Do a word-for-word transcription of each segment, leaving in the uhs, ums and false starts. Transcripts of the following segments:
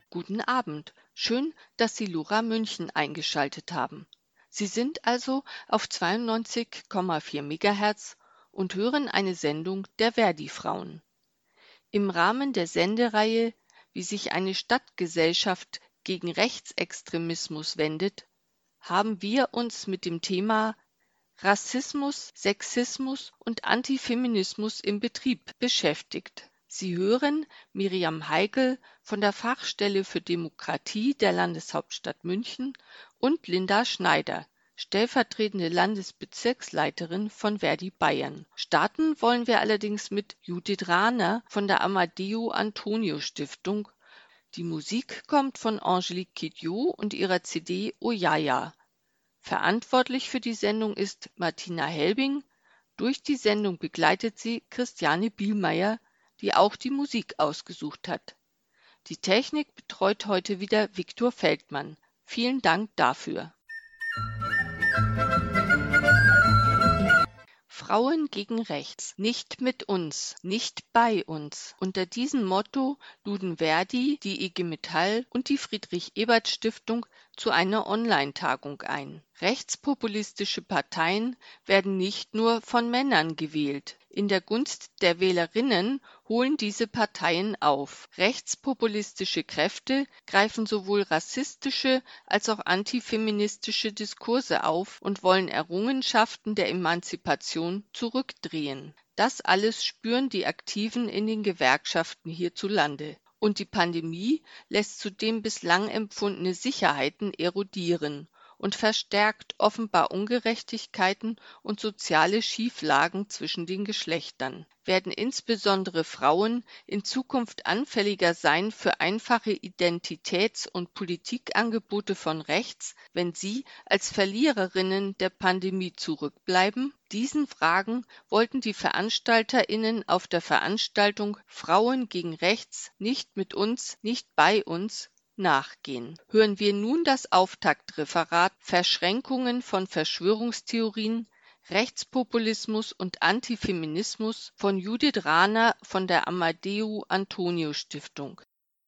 Guten Abend. Schön, dass Sie Lora München eingeschaltet haben. Sie sind also auf zweiundneunzig Komma vier Megahertz und hören eine Sendung der Verdi-Frauen. Im Rahmen der Sendereihe Wie sich eine Stadtgesellschaft gegen Rechtsextremismus wendet, haben wir uns mit dem Thema Rassismus, Sexismus und Antifeminismus im Betrieb beschäftigt. Sie hören Miriam Heigl von der Fachstelle für Demokratie der Landeshauptstadt München und Linda Schneider, stellvertretende Landesbezirksleiterin von Verdi Bayern. Starten wollen wir allerdings mit Judith Rahner von der Amadeo Antonio Stiftung. Die Musik kommt von Angelique Kidjo und ihrer C D Ojaja. Verantwortlich für die Sendung ist Martina Helbing. Durch die Sendung begleitet sie Christiane Bielmeier, die auch die Musik ausgesucht hat. Die Technik betreut heute wieder Viktor Feldmann. Vielen Dank dafür. Frauen gegen Rechts. Nicht mit uns, nicht bei uns. Unter diesem Motto luden Verdi, die I G Metall und die Friedrich-Ebert-Stiftung zu einer Online-Tagung ein. Rechtspopulistische Parteien werden nicht nur von Männern gewählt. In der Gunst der Wählerinnen holen diese Parteien auf. Rechtspopulistische Kräfte greifen sowohl rassistische als auch antifeministische Diskurse auf und wollen Errungenschaften der Emanzipation zurückdrehen. Das alles spüren die Aktiven in den Gewerkschaften hierzulande. Und die Pandemie lässt zudem bislang empfundene Sicherheiten erodieren und verstärkt offenbar Ungerechtigkeiten und soziale Schieflagen zwischen den Geschlechtern. Werden insbesondere Frauen in Zukunft anfälliger sein für einfache Identitäts- und Politikangebote von rechts, wenn sie als Verliererinnen der Pandemie zurückbleiben? Diesen Fragen wollten die VeranstalterInnen auf der Veranstaltung Frauen gegen Rechts, nicht mit uns, nicht bei uns nachgehen. Hören wir nun das Auftaktreferat Verschränkungen von Verschwörungstheorien, Rechtspopulismus und Antifeminismus von Judith Rahner von der Amadeo Antonio Stiftung.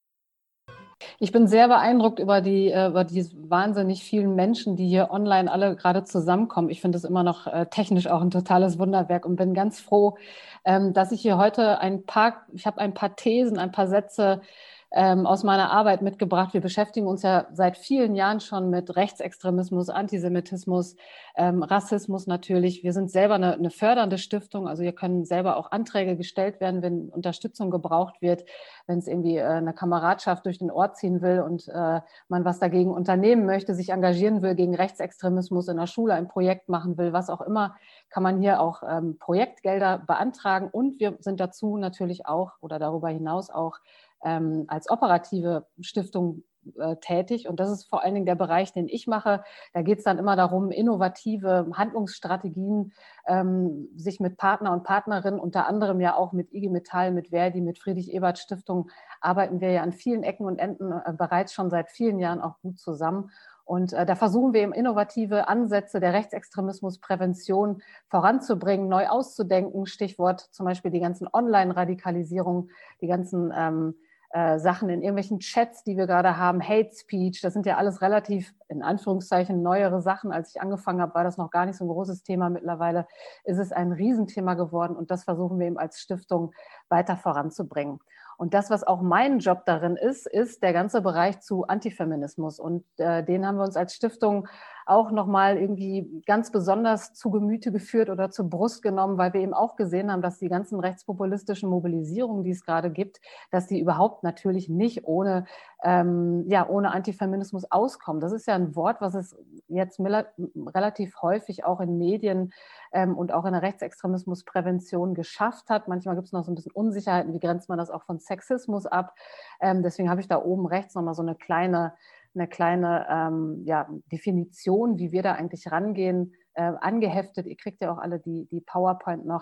Ich bin sehr beeindruckt über die, über die wahnsinnig vielen Menschen, die hier online alle gerade zusammenkommen. Ich finde es immer noch technisch auch ein totales Wunderwerk und bin ganz froh, dass ich hier heute ein paar, ich habe ein paar Thesen, ein paar Sätze ähm, aus meiner Arbeit mitgebracht. Wir beschäftigen uns ja seit vielen Jahren schon mit Rechtsextremismus, Antisemitismus, ähm, Rassismus natürlich. Wir sind selber eine, eine fördernde Stiftung, also hier können selber auch Anträge gestellt werden, wenn Unterstützung gebraucht wird, wenn es irgendwie äh, eine Kameradschaft durch den Ort ziehen will und äh, man was dagegen unternehmen möchte, sich engagieren will gegen Rechtsextremismus in der Schule, ein Projekt machen will, was auch immer, kann man hier auch ähm, Projektgelder beantragen und wir sind dazu natürlich auch oder darüber hinaus auch ähm, als operative Stiftung äh, tätig und das ist vor allen Dingen der Bereich, den ich mache. Da geht es dann immer darum, innovative Handlungsstrategien, ähm, sich mit Partner und Partnerinnen, unter anderem ja auch mit I G Metall, mit Verdi, mit Friedrich-Ebert-Stiftung, arbeiten wir ja an vielen Ecken und Enden äh, bereits schon seit vielen Jahren auch gut zusammen. Und äh, da versuchen wir eben innovative Ansätze der Rechtsextremismusprävention voranzubringen, neu auszudenken. Stichwort zum Beispiel die ganzen Online-Radikalisierungen, die ganzen ähm, äh, Sachen in irgendwelchen Chats, die wir gerade haben, Hate Speech, das sind ja alles relativ, in Anführungszeichen, neuere Sachen. Als ich angefangen habe, war das noch gar nicht so ein großes Thema. Mittlerweile ist es ein Riesenthema geworden und das versuchen wir eben als Stiftung weiter voranzubringen. Und das, was auch mein Job darin ist, ist der ganze Bereich zu Antifeminismus. Und äh, den haben wir uns als Stiftung auch nochmal irgendwie ganz besonders zu Gemüte geführt oder zur Brust genommen, weil wir eben auch gesehen haben, dass die ganzen rechtspopulistischen Mobilisierungen, die es gerade gibt, dass die überhaupt natürlich nicht ohne, ähm, ja, ohne Antifeminismus auskommen. Das ist ja ein Wort, was es jetzt relativ häufig auch in Medien ähm, und auch in der Rechtsextremismusprävention geschafft hat. Manchmal gibt es noch so ein bisschen Unsicherheiten, wie grenzt man das auch von Sexismus ab. Ähm, deswegen habe ich da oben rechts nochmal so eine kleine eine kleine ähm, ja, Definition, wie wir da eigentlich rangehen, äh, angeheftet. Ihr kriegt ja auch alle die, die PowerPoint noch.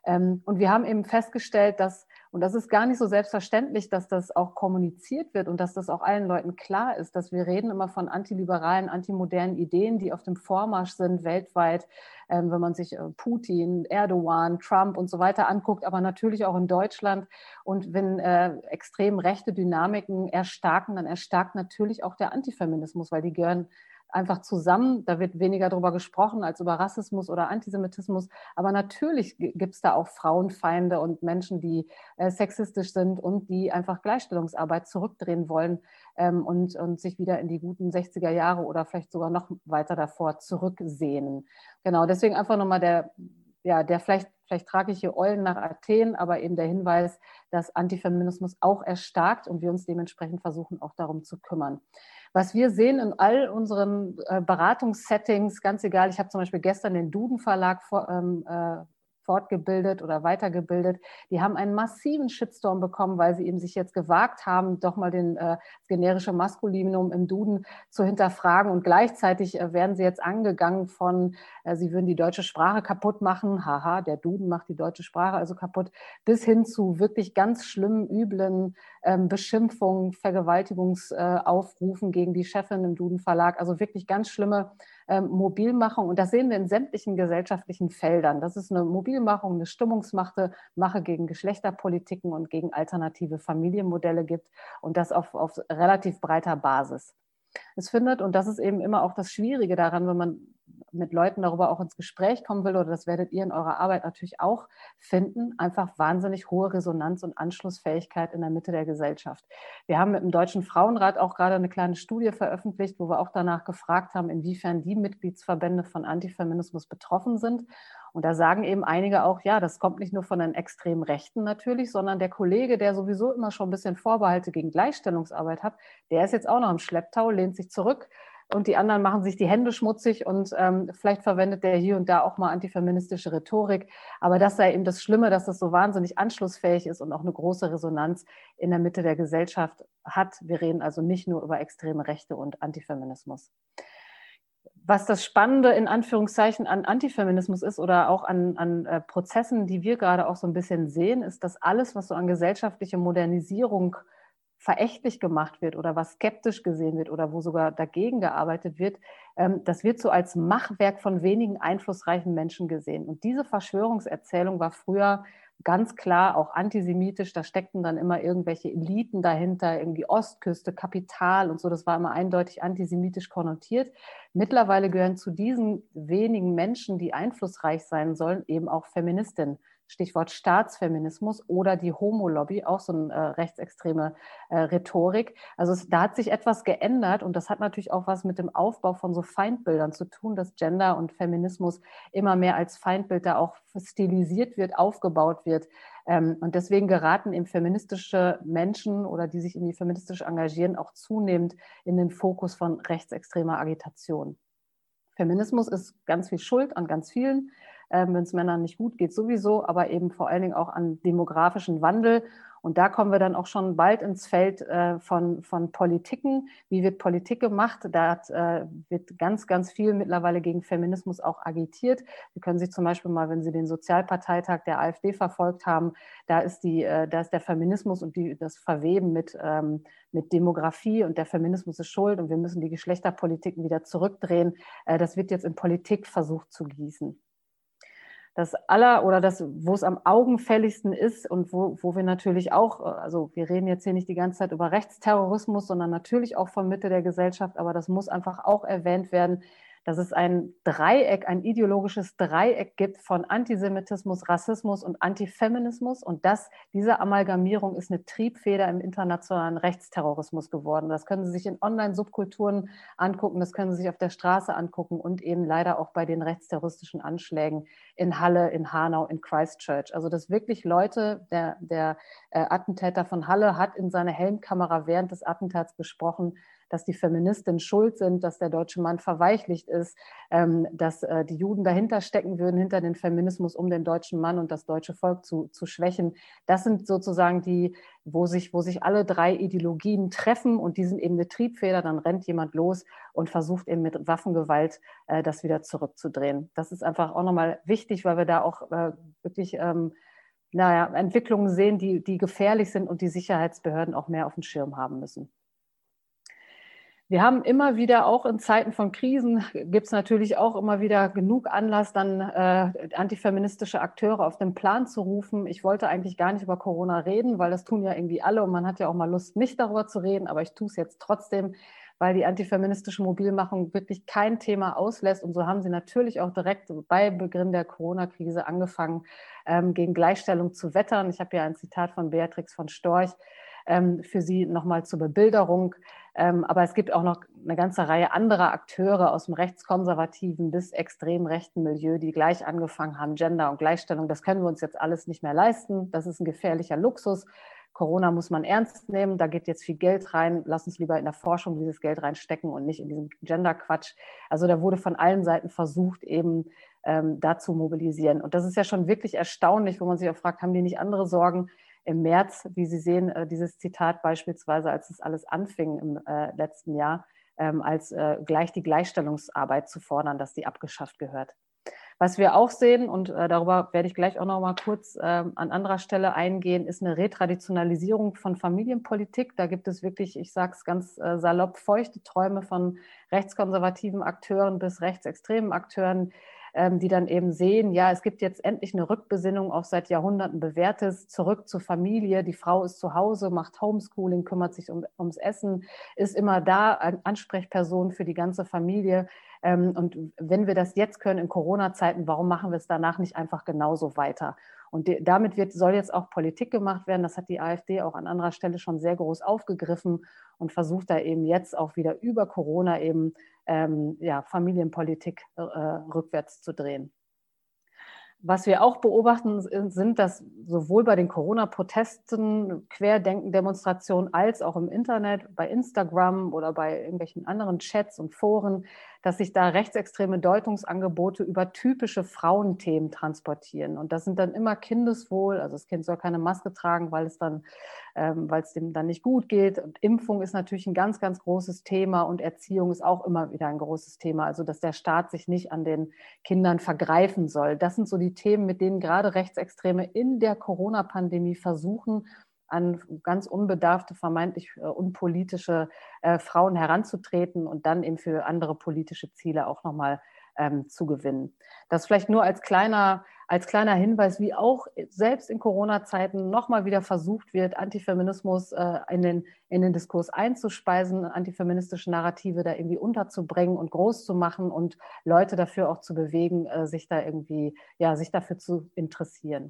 Ähm, und wir haben eben festgestellt, dass, und das ist gar nicht so selbstverständlich, dass das auch kommuniziert wird und dass das auch allen Leuten klar ist, dass wir reden immer von antiliberalen, antimodernen Ideen, die auf dem Vormarsch sind weltweit, ähm, wenn man sich äh, Putin, Erdogan, Trump und so weiter anguckt, aber natürlich auch in Deutschland. Und wenn äh, extrem rechte Dynamiken erstarken, dann erstarkt natürlich auch der Antifeminismus, weil die gehören einfach zusammen. Da wird weniger darüber gesprochen als über Rassismus oder Antisemitismus. Aber natürlich gibt es da auch Frauenfeinde und Menschen, die äh, sexistisch sind und die einfach Gleichstellungsarbeit zurückdrehen wollen ähm, und, und sich wieder in die guten sechziger Jahre oder vielleicht sogar noch weiter davor zurücksehnen. Genau, deswegen einfach nochmal der, ja, der vielleicht, vielleicht trage ich hier Eulen nach Athen, aber eben der Hinweis, dass Antifeminismus auch erstarkt und wir uns dementsprechend versuchen, auch darum zu kümmern. Was wir sehen in all unseren äh, Beratungssettings, ganz egal, ich habe zum Beispiel gestern den Duden Verlag vor, ähm, äh, fortgebildet oder weitergebildet, die haben einen massiven Shitstorm bekommen, weil sie eben sich jetzt gewagt haben, doch mal den äh, generische Maskulinum im Duden zu hinterfragen und gleichzeitig äh, werden sie jetzt angegangen von, äh, sie würden die deutsche Sprache kaputt machen, haha, der Duden macht die deutsche Sprache also kaputt, bis hin zu wirklich ganz schlimmen, üblen ähm, Beschimpfungen, Vergewaltigungsaufrufen äh, gegen die Chefin im Duden Verlag, also wirklich ganz schlimme ähm, Mobilmachung und das sehen wir in sämtlichen gesellschaftlichen Feldern. Das ist eine Mobilmachung, eine Stimmungsmache Mache gegen Geschlechterpolitiken und gegen alternative Familienmodelle gibt und das auf, auf relativ breiter Basis. Es findet, und das ist eben immer auch das Schwierige daran, wenn man mit Leuten darüber auch ins Gespräch kommen will, oder das werdet ihr in eurer Arbeit natürlich auch finden, einfach wahnsinnig hohe Resonanz und Anschlussfähigkeit in der Mitte der Gesellschaft. Wir haben mit dem Deutschen Frauenrat auch gerade eine kleine Studie veröffentlicht, wo wir auch danach gefragt haben, inwiefern die Mitgliedsverbände von Antifeminismus betroffen sind. Und da sagen eben einige auch, ja, das kommt nicht nur von den extremen Rechten natürlich, sondern der Kollege, der sowieso immer schon ein bisschen Vorbehalte gegen Gleichstellungsarbeit hat, der ist jetzt auch noch im Schlepptau, lehnt sich zurück und die anderen machen sich die Hände schmutzig und ähm, vielleicht verwendet der hier und da auch mal antifeministische Rhetorik. Aber das sei eben das Schlimme, dass das so wahnsinnig anschlussfähig ist und auch eine große Resonanz in der Mitte der Gesellschaft hat. Wir reden also nicht nur über extreme Rechte und Antifeminismus. Was das Spannende in Anführungszeichen an Antifeminismus ist oder auch an, an äh, Prozessen, die wir gerade auch so ein bisschen sehen, ist, dass alles, was so an gesellschaftlicher Modernisierung verächtlich gemacht wird oder was skeptisch gesehen wird oder wo sogar dagegen gearbeitet wird, ähm, das wird so als Machwerk von wenigen einflussreichen Menschen gesehen. Und diese Verschwörungserzählung war früher ganz klar auch antisemitisch. Da steckten dann immer irgendwelche Eliten dahinter, irgendwie Ostküste, Kapital und so. Das war immer eindeutig antisemitisch konnotiert. Mittlerweile gehören zu diesen wenigen Menschen, die einflussreich sein sollen, eben auch Feministinnen. Stichwort Staatsfeminismus oder die Homo-Lobby, auch so eine äh, rechtsextreme äh, Rhetorik. Also es, da hat sich etwas geändert und das hat natürlich auch was mit dem Aufbau von so Feindbildern zu tun, dass Gender und Feminismus immer mehr als Feindbild da auch stilisiert wird, aufgebaut wird. Ähm, und deswegen geraten eben feministische Menschen oder die sich irgendwie feministisch engagieren auch zunehmend in den Fokus von rechtsextremer Agitation. Feminismus ist ganz viel Schuld an ganz vielen. Ähm, wenn es Männern nicht gut geht, sowieso, aber eben vor allen Dingen auch an demografischen Wandel. Und da kommen wir dann auch schon bald ins Feld äh, von, von Politiken. Wie wird Politik gemacht? Da hat, äh, wird ganz, ganz viel mittlerweile gegen Feminismus auch agitiert. Sie können sich zum Beispiel mal, wenn Sie den Sozialparteitag der AfD verfolgt haben, da ist, die, äh, da ist der Feminismus und die, das Verweben mit, ähm, mit Demografie und der Feminismus ist schuld und wir müssen die Geschlechterpolitiken wieder zurückdrehen. Äh, das wird jetzt in Politik versucht zu gießen. Das aller oder das, wo es am augenfälligsten ist und wo, wo wir natürlich auch, also wir reden jetzt hier nicht die ganze Zeit über Rechtsterrorismus, sondern natürlich auch von Mitte der Gesellschaft, aber das muss einfach auch erwähnt werden, dass es ein Dreieck, ein ideologisches Dreieck gibt von Antisemitismus, Rassismus und Antifeminismus. Und das, diese Amalgamierung ist eine Triebfeder im internationalen Rechtsterrorismus geworden. Das können Sie sich in Online-Subkulturen angucken, das können Sie sich auf der Straße angucken und eben leider auch bei den rechtsterroristischen Anschlägen in Halle, in Hanau, in Christchurch. Also dass wirklich Leute, der, der äh, Attentäter von Halle hat in seiner Helmkamera während des Attentats gesprochen, dass die Feministinnen schuld sind, dass der deutsche Mann verweichlicht ist, ähm, dass äh, die Juden dahinter stecken würden, hinter den Feminismus, um den deutschen Mann und das deutsche Volk zu, zu schwächen. Das sind sozusagen die, wo sich, wo sich alle drei Ideologien treffen und die sind eben eine Triebfeder, dann rennt jemand los und versucht eben mit Waffengewalt äh, das wieder zurückzudrehen. Das ist einfach auch nochmal wichtig, weil wir da auch äh, wirklich ähm, naja, Entwicklungen sehen, die, die gefährlich sind und die Sicherheitsbehörden auch mehr auf dem Schirm haben müssen. Wir haben immer wieder, auch in Zeiten von Krisen, gibt es natürlich auch immer wieder genug Anlass, dann äh, antifeministische Akteure auf den Plan zu rufen. Ich wollte eigentlich gar nicht über Corona reden, weil das tun ja irgendwie alle und man hat ja auch mal Lust, nicht darüber zu reden, aber ich tue es jetzt trotzdem, weil die antifeministische Mobilmachung wirklich kein Thema auslässt. Und so haben sie natürlich auch direkt bei Beginn der Corona-Krise angefangen, ähm, gegen Gleichstellung zu wettern. Ich habe ja ein Zitat von Beatrix von Storch ähm, für Sie nochmal zur Bebilderung. Ähm, aber es gibt auch noch eine ganze Reihe anderer Akteure aus dem rechtskonservativen bis extrem rechten Milieu, die gleich angefangen haben, Gender und Gleichstellung. Das können wir uns jetzt alles nicht mehr leisten. Das ist ein gefährlicher Luxus. Corona muss man ernst nehmen, da geht jetzt viel Geld rein. Lass uns lieber in der Forschung dieses Geld reinstecken und nicht in diesen Gender-Quatsch. Also da wurde von allen Seiten versucht, eben ähm, da zu mobilisieren. Und das ist ja schon wirklich erstaunlich, wo man sich auch fragt, haben die nicht andere Sorgen? Im März, wie Sie sehen, äh, dieses Zitat beispielsweise, als es alles anfing im äh, letzten Jahr, ähm, als äh, gleich die Gleichstellungsarbeit zu fordern, dass die abgeschafft gehört. Was wir auch sehen, und äh, darüber werde ich gleich auch noch mal kurz äh, an anderer Stelle eingehen, ist eine Retraditionalisierung von Familienpolitik. Da gibt es wirklich, ich sage es ganz äh, salopp, feuchte Träume von rechtskonservativen Akteuren bis rechtsextremen Akteuren, ähm, die dann eben sehen, ja, es gibt jetzt endlich eine Rückbesinnung auf seit Jahrhunderten bewährtes, zurück zur Familie. Die Frau ist zu Hause, macht Homeschooling, kümmert sich um, ums Essen, ist immer da, Ansprechperson für die ganze Familie. Und wenn wir das jetzt können in Corona-Zeiten, warum machen wir es danach nicht einfach genauso weiter? Und damit wird, soll jetzt auch Politik gemacht werden. Das hat die AfD auch an anderer Stelle schon sehr groß aufgegriffen und versucht da eben jetzt auch wieder über Corona eben ähm, ja, Familienpolitik äh, rückwärts zu drehen. Was wir auch beobachten, sind, dass sowohl bei den Corona-Protesten, Querdenken-Demonstrationen als auch im Internet, bei Instagram oder bei irgendwelchen anderen Chats und Foren, dass sich da rechtsextreme Deutungsangebote über typische Frauenthemen transportieren. Und das sind dann immer Kindeswohl, also das Kind soll keine Maske tragen, weil es dann, ähm, weil es dem dann nicht gut geht. Und Impfung ist natürlich ein ganz, ganz großes Thema und Erziehung ist auch immer wieder ein großes Thema. Also dass der Staat sich nicht an den Kindern vergreifen soll. Das sind so die Themen, mit denen gerade Rechtsextreme in der Corona-Pandemie versuchen, an ganz unbedarfte, vermeintlich äh, unpolitische äh, Frauen heranzutreten und dann eben für andere politische Ziele auch nochmal ähm, zu gewinnen. Das vielleicht nur als kleiner, als kleiner Hinweis, wie auch selbst in Corona-Zeiten nochmal wieder versucht wird, Antifeminismus äh, in, den, in den Diskurs einzuspeisen, antifeministische Narrative da irgendwie unterzubringen und groß zu machen und Leute dafür auch zu bewegen, äh, sich da irgendwie, ja, sich dafür zu interessieren.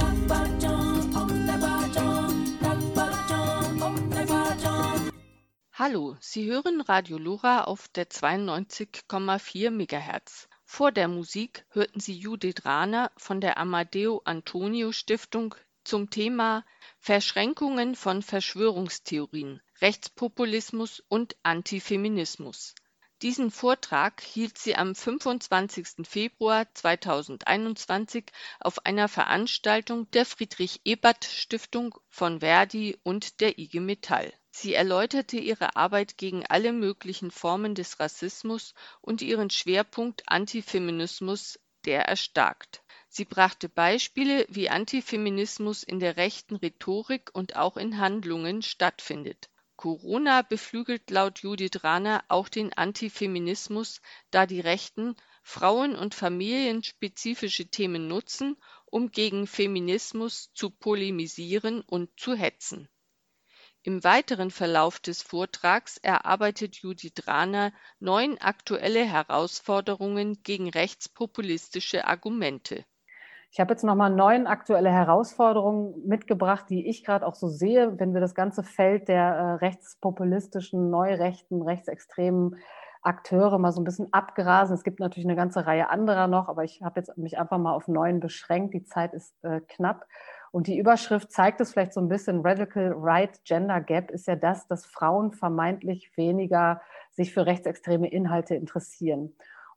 Hallo, Sie hören Radio Lora auf der zweiundneunzig Komma vier Megahertz. Vor der Musik hörten Sie Judith Rahner von der Amadeo Antonio Stiftung zum Thema Verschränkungen von Verschwörungstheorien, Rechtspopulismus und Antifeminismus. Diesen Vortrag hielt sie am fünfundzwanzigsten Februar zweitausendeinundzwanzig auf einer Veranstaltung der Friedrich-Ebert-Stiftung von Verdi und der I G Metall. Sie erläuterte ihre Arbeit gegen alle möglichen Formen des Rassismus und ihren Schwerpunkt Antifeminismus, der erstarkt. Sie brachte Beispiele, wie Antifeminismus in der rechten Rhetorik und auch in Handlungen stattfindet. Corona beflügelt laut Judith Rahner auch den Antifeminismus, da die Rechten frauen- und familienspezifische Themen nutzen, um gegen Feminismus zu polemisieren und zu hetzen. Im weiteren Verlauf des Vortrags erarbeitet Judith Rahner neun aktuelle Herausforderungen gegen rechtspopulistische Argumente. Ich habe jetzt nochmal neun aktuelle Herausforderungen mitgebracht, die ich gerade auch so sehe, wenn wir das ganze Feld der äh, rechtspopulistischen, neurechten, rechtsextremen Akteure mal so ein bisschen abgrasen. Es gibt natürlich eine ganze Reihe anderer noch, aber ich habe jetzt mich einfach mal auf neun beschränkt. Die Zeit ist äh, knapp. Und die Überschrift zeigt es vielleicht so ein bisschen. Radical Right Gender Gap ist ja das, dass Frauen vermeintlich weniger sich für rechtsextreme Inhalte interessieren.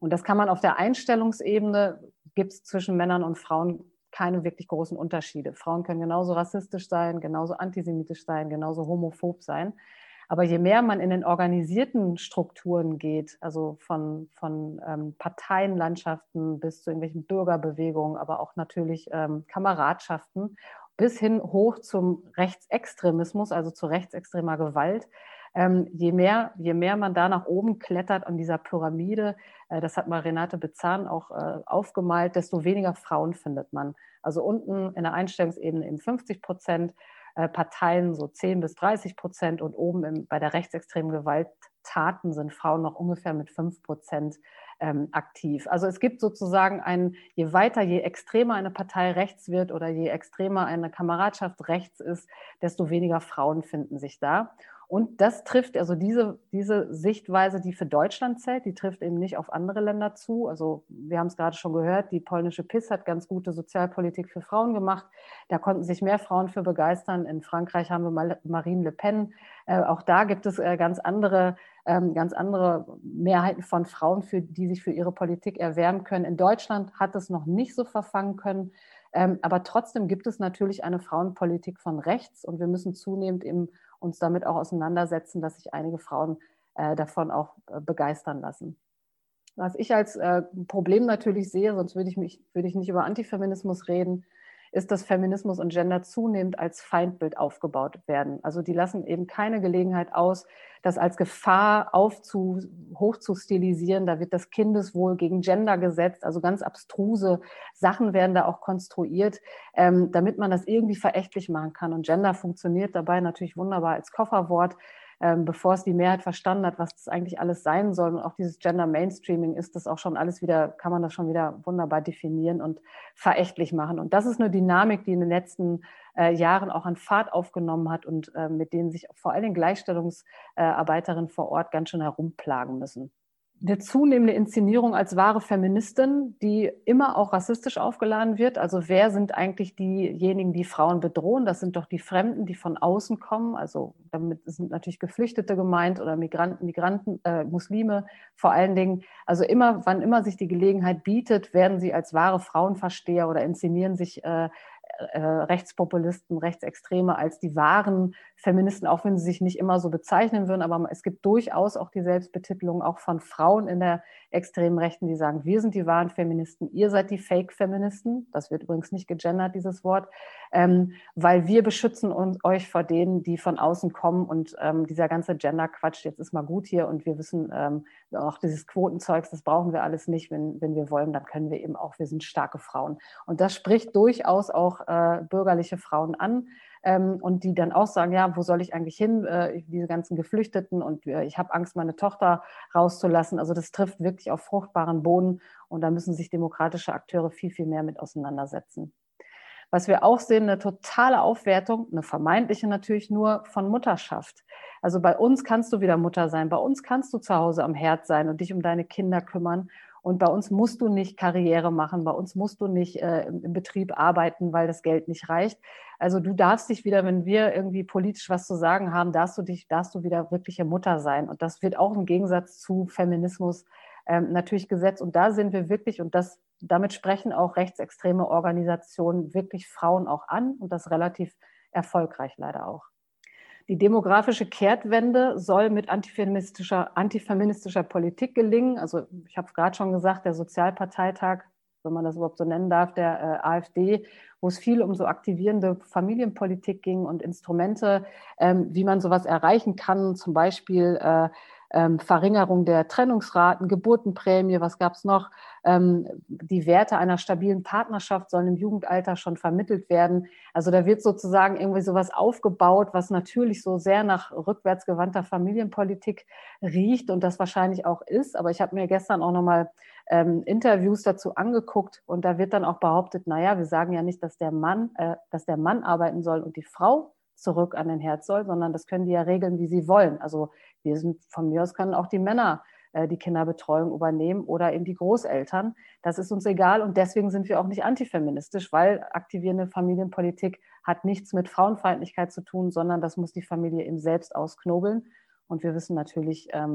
Und das kann man auf der Einstellungsebene, gibt es zwischen Männern und Frauen keine wirklich großen Unterschiede. Frauen können genauso rassistisch sein, genauso antisemitisch sein, genauso homophob sein. Aber je mehr man in den organisierten Strukturen geht, also von, von ähm, Parteienlandschaften bis zu irgendwelchen Bürgerbewegungen, aber auch natürlich ähm, Kameradschaften, bis hin hoch zum Rechtsextremismus, also zu rechtsextremer Gewalt, ähm, je mehr, je mehr man da nach oben klettert an dieser Pyramide, äh, das hat mal Renate Bezahn auch äh, aufgemalt, desto weniger Frauen findet man. Also unten in der Einstellungsebene eben fünfzig Prozent, äh, Parteien so zehn bis dreißig Prozent und oben im, bei der rechtsextremen Gewalttaten sind Frauen noch ungefähr mit fünf Prozent ähm, aktiv. Also es gibt sozusagen ein, je weiter, je extremer eine Partei rechts wird oder je extremer eine Kameradschaft rechts ist, desto weniger Frauen finden sich da. Und das trifft, also diese, diese Sichtweise, die für Deutschland zählt, die trifft eben nicht auf andere Länder zu. Also wir haben es gerade schon gehört, die polnische P I S hat ganz gute Sozialpolitik für Frauen gemacht. Da konnten sich mehr Frauen für begeistern. In Frankreich haben wir Marine Le Pen. Äh, auch da gibt es äh, ganz andere, ähm, ganz andere Mehrheiten von Frauen, für, die sich für ihre Politik erwärmen können. In Deutschland hat es noch nicht so verfangen können. Ähm, aber trotzdem gibt es natürlich eine Frauenpolitik von rechts und wir müssen zunehmend eben uns damit auch auseinandersetzen, dass sich einige Frauen äh, davon auch äh, begeistern lassen. Was ich als äh, Problem natürlich sehe, sonst würde ich, mich, würde ich nicht über Antifeminismus reden, ist, dass Feminismus und Gender zunehmend als Feindbild aufgebaut werden. Also die lassen eben keine Gelegenheit aus, das als Gefahr aufzu, hoch zu stilisieren. Da wird das Kindeswohl gegen Gender gesetzt, also ganz abstruse Sachen werden da auch konstruiert, ähm, damit man das irgendwie verächtlich machen kann. Und Gender funktioniert dabei natürlich wunderbar als Kofferwort, ähm, bevor es die Mehrheit verstanden hat, was das eigentlich alles sein soll. Und auch dieses Gender Mainstreaming ist das auch schon alles wieder, kann man das schon wieder wunderbar definieren und verächtlich machen. Und das ist eine Dynamik, die in den letzten äh, Jahren auch an Fahrt aufgenommen hat und äh, mit denen sich vor allem Gleichstellungsarbeiterinnen vor Ort ganz schön herumplagen müssen. Eine zunehmende Inszenierung als wahre Feministin, die immer auch rassistisch aufgeladen wird. Also wer sind eigentlich diejenigen, die Frauen bedrohen? Das sind doch die Fremden, die von außen kommen. Also damit sind natürlich Geflüchtete gemeint oder Migranten, Migranten, äh, Muslime vor allen Dingen. Also immer, wann immer sich die Gelegenheit bietet, werden sie als wahre Frauenversteher oder inszenieren sich äh, äh, Rechtspopulisten, Rechtsextreme als die wahren Feministen, auch wenn sie sich nicht immer so bezeichnen würden. Aber es gibt durchaus auch die Selbstbetitelung auch von Frauen in der extremen Rechten, die sagen, wir sind die wahren Feministen, ihr seid die Fake-Feministen. Das wird übrigens nicht gegendert, dieses Wort, ähm, weil wir beschützen uns, euch vor denen, die von außen kommen. Und ähm, dieser ganze Gender-Quatsch, jetzt ist mal gut hier und wir wissen, ähm, auch dieses Quotenzeugs, das brauchen wir alles nicht. Wenn, wenn wir wollen, dann können wir eben auch, wir sind starke Frauen. Und das spricht durchaus auch äh, bürgerliche Frauen an. Ähm, und die dann auch sagen, ja, wo soll ich eigentlich hin, äh, diese ganzen Geflüchteten und äh, ich habe Angst, meine Tochter rauszulassen. Also das trifft wirklich auf fruchtbaren Boden und da müssen sich demokratische Akteure viel, viel mehr mit auseinandersetzen. Was wir auch sehen, eine totale Aufwertung, eine vermeintliche natürlich nur, von Mutterschaft. Also bei uns kannst du wieder Mutter sein, bei uns kannst du zu Hause am Herd sein und dich um deine Kinder kümmern. Und bei uns musst du nicht Karriere machen, bei uns musst du nicht äh, im Betrieb arbeiten, weil das Geld nicht reicht. Also du darfst dich wieder, wenn wir irgendwie politisch was zu sagen haben, darfst du dich, darfst du wieder wirkliche Mutter sein. Und das wird auch im Gegensatz zu Feminismus ähm, natürlich gesetzt. Und da sind wir wirklich, und das, damit sprechen auch rechtsextreme Organisationen wirklich Frauen auch an und das relativ erfolgreich leider auch. Die demografische Kehrtwende soll mit antifeministischer, antifeministischer Politik gelingen. Also ich habe es gerade schon gesagt, der Sozialparteitag, wenn man das überhaupt so nennen darf, der äh, AfD, wo es viel um so aktivierende Familienpolitik ging und Instrumente, ähm, wie man sowas erreichen kann, zum Beispiel äh, ähm, Verringerung der Trennungsraten, Geburtenprämie, was gab es noch? Ähm, die Werte einer stabilen Partnerschaft sollen im Jugendalter schon vermittelt werden. Also da wird sozusagen irgendwie sowas aufgebaut, was natürlich so sehr nach rückwärtsgewandter Familienpolitik riecht und das wahrscheinlich auch ist. Aber ich habe mir gestern auch nochmal ähm, Interviews dazu angeguckt und da wird dann auch behauptet, naja, wir sagen ja nicht, dass der Mann, äh, dass der Mann arbeiten soll und die Frau zurück an den Herd soll, sondern das können die ja regeln, wie sie wollen. Also wir sind, von mir aus können auch die Männer äh, die Kinderbetreuung übernehmen oder eben die Großeltern. Das ist uns egal und deswegen sind wir auch nicht antifeministisch, weil aktivierende Familienpolitik hat nichts mit Frauenfeindlichkeit zu tun, sondern das muss die Familie eben selbst ausknobeln. Und wir wissen natürlich, ähm,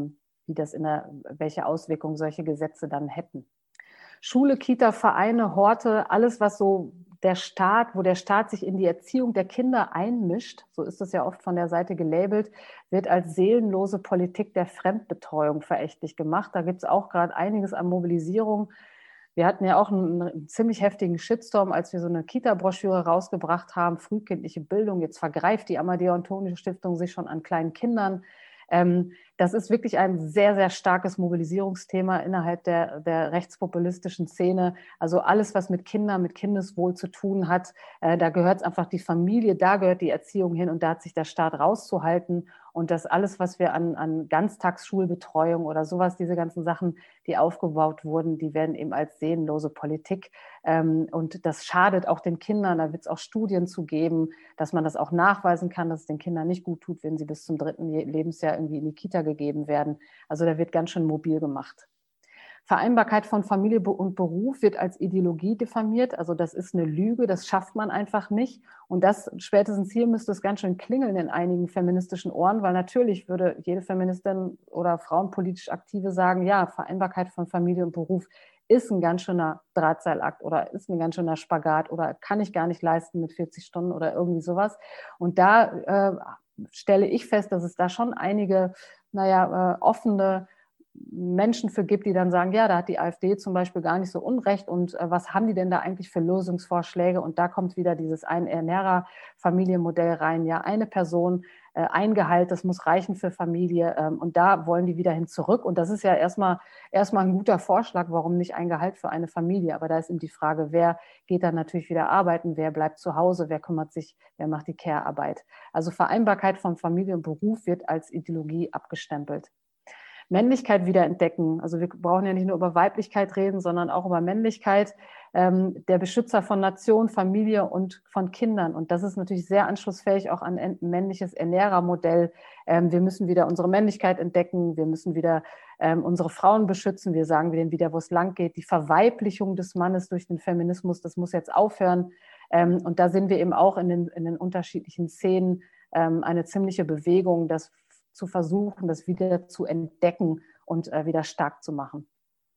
wie das in der, welche Auswirkungen solche Gesetze dann hätten. Schule, Kita, Vereine, Horte, alles, was so der Staat, wo der Staat sich in die Erziehung der Kinder einmischt, so ist es ja oft von der Seite gelabelt, wird als seelenlose Politik der Fremdbetreuung verächtlich gemacht. Da gibt es auch gerade einiges an Mobilisierung. Wir hatten ja auch einen, einen ziemlich heftigen Shitstorm, als wir so eine Kita-Broschüre rausgebracht haben, frühkindliche Bildung. Jetzt vergreift die Amadeo-Antonio-Stiftung sich schon an kleinen Kindern. Ähm, das ist wirklich ein sehr, sehr starkes Mobilisierungsthema innerhalb der, der rechtspopulistischen Szene. Also alles, was mit Kindern, mit Kindeswohl zu tun hat, äh, da gehört einfach die Familie, da gehört die Erziehung hin und da hat sich der Staat rauszuhalten. Und das alles, was wir an, an Ganztagsschulbetreuung oder sowas, diese ganzen Sachen, die aufgebaut wurden, die werden eben als seelenlose Politik. Ähm, und das schadet auch den Kindern. Da wird es auch Studien zu geben, dass man das auch nachweisen kann, dass es den Kindern nicht gut tut, wenn sie bis zum dritten Lebensjahr irgendwie in die Kita gegeben werden. Also da wird ganz schön mobil gemacht. Vereinbarkeit von Familie und Beruf wird als Ideologie diffamiert. Also das ist eine Lüge, das schafft man einfach nicht. Und das spätestens hier müsste es ganz schön klingeln in einigen feministischen Ohren, weil natürlich würde jede Feministin oder frauenpolitisch Aktive sagen, ja, Vereinbarkeit von Familie und Beruf ist ein ganz schöner Drahtseilakt oder ist ein ganz schöner Spagat oder kann ich gar nicht leisten mit vierzig Stunden oder irgendwie sowas. Und da äh, stelle ich fest, dass es da schon einige, naja, äh, offene Menschen für gibt, die dann sagen, ja, da hat die AfD zum Beispiel gar nicht so Unrecht und äh, was haben die denn da eigentlich für Lösungsvorschläge? Und da kommt wieder dieses Ein-Ernährer-Familienmodell rein. Ja, eine Person, äh, ein Gehalt, das muss reichen für Familie ähm, und da wollen die wieder hin zurück. Und das ist ja erstmal, erstmal ein guter Vorschlag, warum nicht ein Gehalt für eine Familie? Aber da ist eben die Frage, wer geht dann natürlich wieder arbeiten, wer bleibt zu Hause, wer kümmert sich, wer macht die Care-Arbeit? Also Vereinbarkeit von Familie und Beruf wird als Ideologie abgestempelt. Männlichkeit wiederentdecken. Also wir brauchen ja nicht nur über Weiblichkeit reden, sondern auch über Männlichkeit. Ähm, der Beschützer von Nation, Familie und von Kindern. Und das ist natürlich sehr anschlussfähig auch an ein männliches Ernährermodell. Ähm, wir müssen wieder unsere Männlichkeit entdecken. Wir müssen wieder ähm, unsere Frauen beschützen. Wir sagen denen wieder, wo es lang geht. Die Verweiblichung des Mannes durch den Feminismus, das muss jetzt aufhören. Ähm, und da sehen wir eben auch in den, in den unterschiedlichen Szenen ähm, eine ziemliche Bewegung, dass zu versuchen, das wieder zu entdecken und äh, wieder stark zu machen.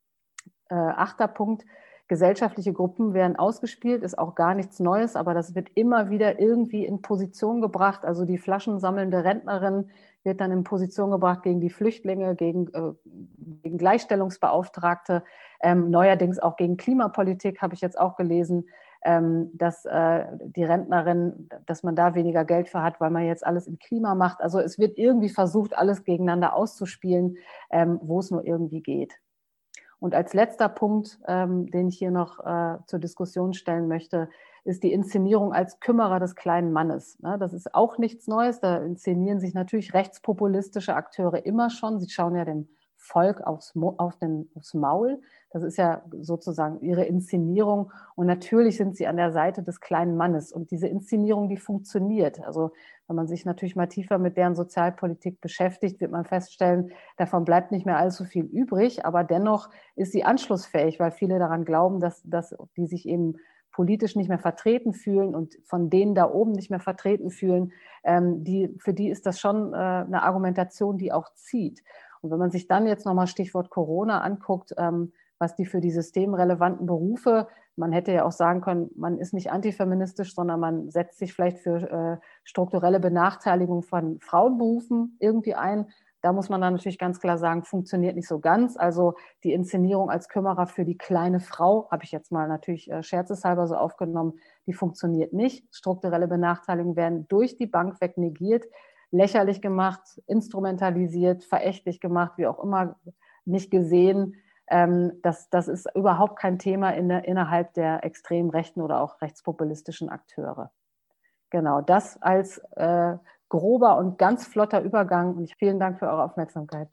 Äh, achter Punkt, gesellschaftliche Gruppen werden ausgespielt, ist auch gar nichts Neues, aber das wird immer wieder irgendwie in Position gebracht. Also die flaschensammelnde Rentnerin wird dann in Position gebracht gegen die Flüchtlinge, gegen, äh, gegen Gleichstellungsbeauftragte, ähm, neuerdings auch gegen Klimapolitik, habe ich jetzt auch gelesen, ähm, dass äh, die Rentnerin, dass man da weniger Geld für hat, weil man jetzt alles im Klima macht. Also es wird irgendwie versucht, alles gegeneinander auszuspielen, ähm, wo es nur irgendwie geht. Und als letzter Punkt, ähm, den ich hier noch äh, zur Diskussion stellen möchte, ist die Inszenierung als Kümmerer des kleinen Mannes. Ne? Das ist auch nichts Neues. Da inszenieren sich natürlich rechtspopulistische Akteure immer schon. Sie schauen ja dem Volk aufs, auf den, aufs Maul. Das ist ja sozusagen ihre Inszenierung. Und natürlich sind sie an der Seite des kleinen Mannes. Und diese Inszenierung, die funktioniert. Also wenn man sich natürlich mal tiefer mit deren Sozialpolitik beschäftigt, wird man feststellen, davon bleibt nicht mehr allzu viel übrig. Aber dennoch ist sie anschlussfähig, weil viele daran glauben, dass, dass die sich eben politisch nicht mehr vertreten fühlen und von denen da oben nicht mehr vertreten fühlen, ähm, die, für die ist das schon äh, eine Argumentation, die auch zieht. Und wenn man sich dann jetzt nochmal Stichwort Corona anguckt, ähm, was die für die systemrelevanten Berufe, man hätte ja auch sagen können, man ist nicht antifeministisch, sondern man setzt sich vielleicht für äh, strukturelle Benachteiligung von Frauenberufen irgendwie ein. Da muss man dann natürlich ganz klar sagen, funktioniert nicht so ganz. Also die Inszenierung als Kümmerer für die kleine Frau, habe ich jetzt mal natürlich äh, scherzeshalber so aufgenommen, die funktioniert nicht. Strukturelle Benachteiligungen werden durch die Bank weg negiert, lächerlich gemacht, instrumentalisiert, verächtlich gemacht, wie auch immer, nicht gesehen. Ähm, das, das ist überhaupt kein Thema in der, innerhalb der extrem rechten oder auch rechtspopulistischen Akteure. Genau, das als äh, grober und ganz flotter Übergang und vielen Dank für eure Aufmerksamkeit.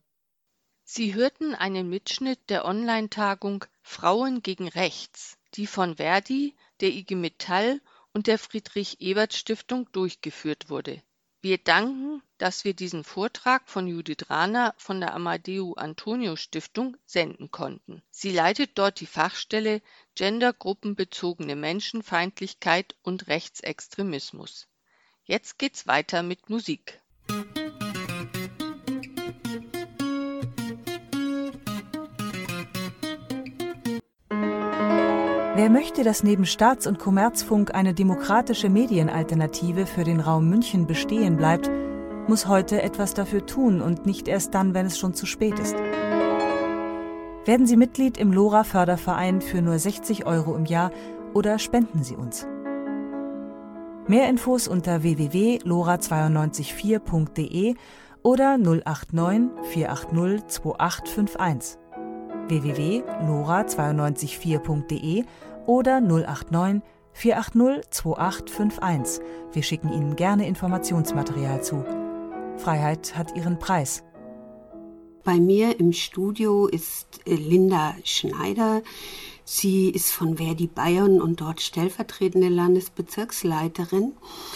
Sie hörten einen Mitschnitt der Online-Tagung Frauen gegen Rechts, die von Verdi, der I G Metall und der Friedrich-Ebert-Stiftung durchgeführt wurde. Wir danken, dass wir diesen Vortrag von Judith Rahner von der Amadeo-Antonio-Stiftung senden konnten. Sie leitet dort die Fachstelle Gendergruppenbezogene Menschenfeindlichkeit und Rechtsextremismus. Jetzt geht's weiter mit Musik. Wer möchte, dass neben Staats- und Kommerzfunk eine demokratische Medienalternative für den Raum München bestehen bleibt, muss heute etwas dafür tun und nicht erst dann, wenn es schon zu spät ist. Werden Sie Mitglied im LoRa-Förderverein für nur sechzig Euro im Jahr oder spenden Sie uns. Mehr Infos unter w w w punkt lora zwei neun vier punkt d e oder null acht neun vier acht null zwei acht fünf eins. w w w punkt lora zwei neun vier punkt d e oder null acht neun vier acht null zwei acht fünf eins. Wir schicken Ihnen gerne Informationsmaterial zu. Freiheit hat ihren Preis. Bei mir im Studio ist Linda Schneider. Sie ist von Verdi Bayern und dort stellvertretende Landesbezirksleiterin.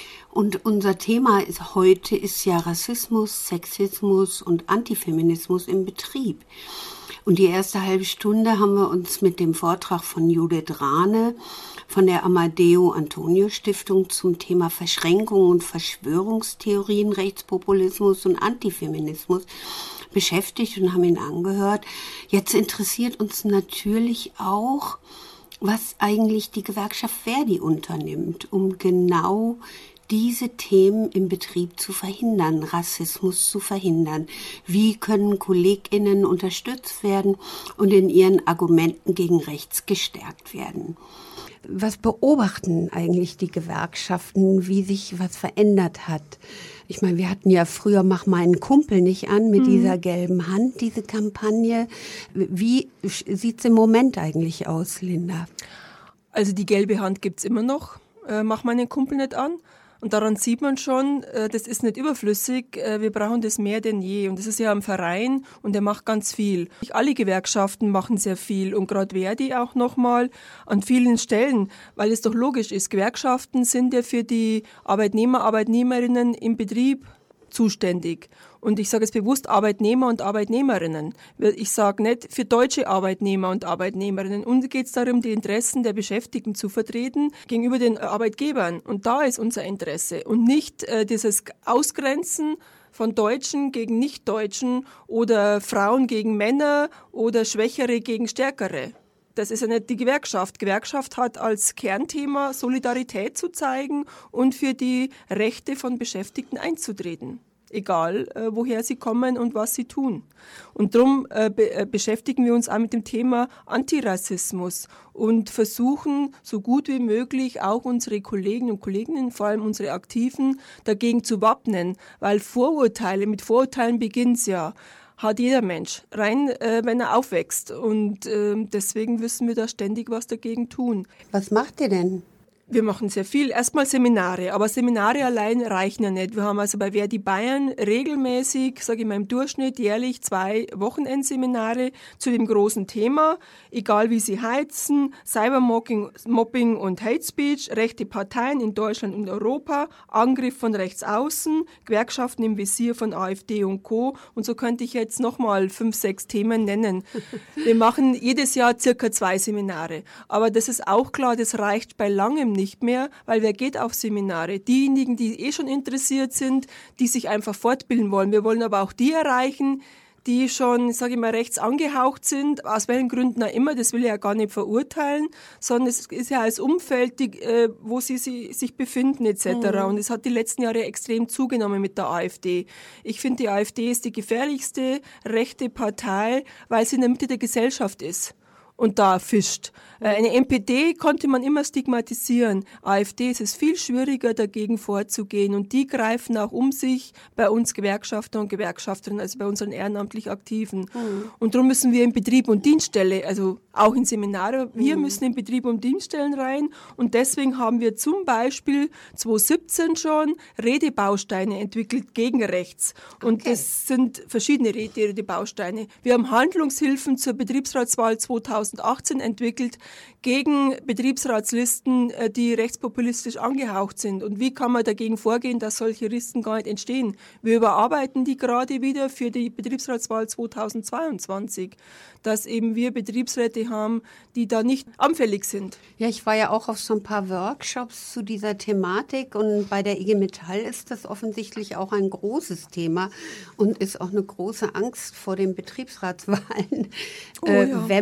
Und unser Thema ist heute ist ja Rassismus, Sexismus und Antifeminismus im Betrieb. Und die erste halbe Stunde haben wir uns mit dem Vortrag von Judith Rahne von der Amadeo Antonio Stiftung zum Thema Verschränkung und Verschwörungstheorien, Rechtspopulismus und Antifeminismus beschäftigt und haben ihn angehört. Jetzt interessiert uns natürlich auch, was eigentlich die Gewerkschaft Verdi unternimmt, um genau diese Themen im Betrieb zu verhindern, Rassismus zu verhindern. Wie können KollegInnen unterstützt werden und in ihren Argumenten gegen rechts gestärkt werden? Was beobachten eigentlich die Gewerkschaften, wie sich was verändert hat? Ich meine, wir hatten ja früher Mach meinen Kumpel nicht an mit mhm. dieser gelben Hand, diese Kampagne. Wie sieht's im Moment eigentlich aus, Linda? Also die gelbe Hand gibt's immer noch. Äh, Mach meinen Kumpel nicht an. Und daran sieht man schon, das ist nicht überflüssig, wir brauchen das mehr denn je. Und das ist ja ein Verein und der macht ganz viel. Alle Gewerkschaften machen sehr viel und gerade Verdi auch nochmal an vielen Stellen, weil es doch logisch ist, Gewerkschaften sind ja für die Arbeitnehmer, Arbeitnehmerinnen im Betrieb zuständig. Und ich sage jetzt bewusst Arbeitnehmer und Arbeitnehmerinnen. Ich sage nicht für deutsche Arbeitnehmer und Arbeitnehmerinnen. Uns geht es darum, die Interessen der Beschäftigten zu vertreten gegenüber den Arbeitgebern. Und da ist unser Interesse. Und nicht äh, dieses Ausgrenzen von Deutschen gegen Nichtdeutschen oder Frauen gegen Männer oder Schwächere gegen Stärkere. Das ist ja nicht die Gewerkschaft. Gewerkschaft hat als Kernthema Solidarität zu zeigen und für die Rechte von Beschäftigten einzutreten. Egal, äh, woher sie kommen und was sie tun. Und darum äh, be- äh, beschäftigen wir uns auch mit dem Thema Antirassismus und versuchen, so gut wie möglich auch unsere Kollegen und Kolleginnen, vor allem unsere Aktiven, dagegen zu wappnen. Weil Vorurteile, mit Vorurteilen beginnt's ja, hat jeder Mensch, rein äh, wenn er aufwächst. Und äh, deswegen müssen wir da ständig was dagegen tun. Was macht ihr denn? Wir machen sehr viel. Erstmal Seminare, aber Seminare allein reichen ja nicht. Wir haben also bei Verdi Bayern regelmäßig, sage ich mal im Durchschnitt, jährlich zwei Wochenendseminare zu dem großen Thema, egal wie sie heizen, Cybermobbing Mobbing und Hate Speech, rechte Parteien in Deutschland und Europa, Angriff von rechts außen, Gewerkschaften im Visier von AfD und Co. Und so könnte ich jetzt nochmal fünf, sechs Themen nennen. Wir machen jedes Jahr circa zwei Seminare. Aber das ist auch klar, das reicht bei langem nicht mehr, weil wer geht auf Seminare? Diejenigen, die eh schon interessiert sind, die sich einfach fortbilden wollen. Wir wollen aber auch die erreichen, die schon, sage ich mal, rechts angehaucht sind, aus welchen Gründen auch immer, das will ich ja gar nicht verurteilen, sondern es ist ja als Umfeld, die, äh, wo sie, sie sich befinden et cetera. Mhm. Und es hat die letzten Jahre extrem zugenommen mit der AfD. Ich finde, die AfD ist die gefährlichste rechte Partei, weil sie in der Mitte der Gesellschaft ist und da fischt. Eine N P D konnte man immer stigmatisieren. AfD ist es viel schwieriger, dagegen vorzugehen. Und die greifen auch um sich bei uns Gewerkschafter und Gewerkschafterinnen, also bei unseren ehrenamtlich Aktiven. Mhm. Und darum müssen wir in Betrieb und Dienststelle, also auch in Seminare, wir mhm. müssen in Betrieb und Dienststellen rein. Und deswegen haben wir zum Beispiel zwanzig siebzehn schon Redebausteine entwickelt gegen rechts. Und okay. das sind verschiedene Redebausteine. Wir haben Handlungshilfen zur Betriebsratswahl zweitausendachtzehn entwickelt, gegen Betriebsratslisten, die rechtspopulistisch angehaucht sind. Und wie kann man dagegen vorgehen, dass solche Listen gar nicht entstehen? Wir überarbeiten die gerade wieder für die Betriebsratswahl zweitausendzweiundzwanzig, dass eben wir Betriebsräte haben, die da nicht anfällig sind. Ja, ich war ja auch auf so ein paar Workshops zu dieser Thematik und bei der I G Metall ist das offensichtlich auch ein großes Thema und ist auch eine große Angst vor den Betriebsratswahlen, oh, äh, ja. wenn man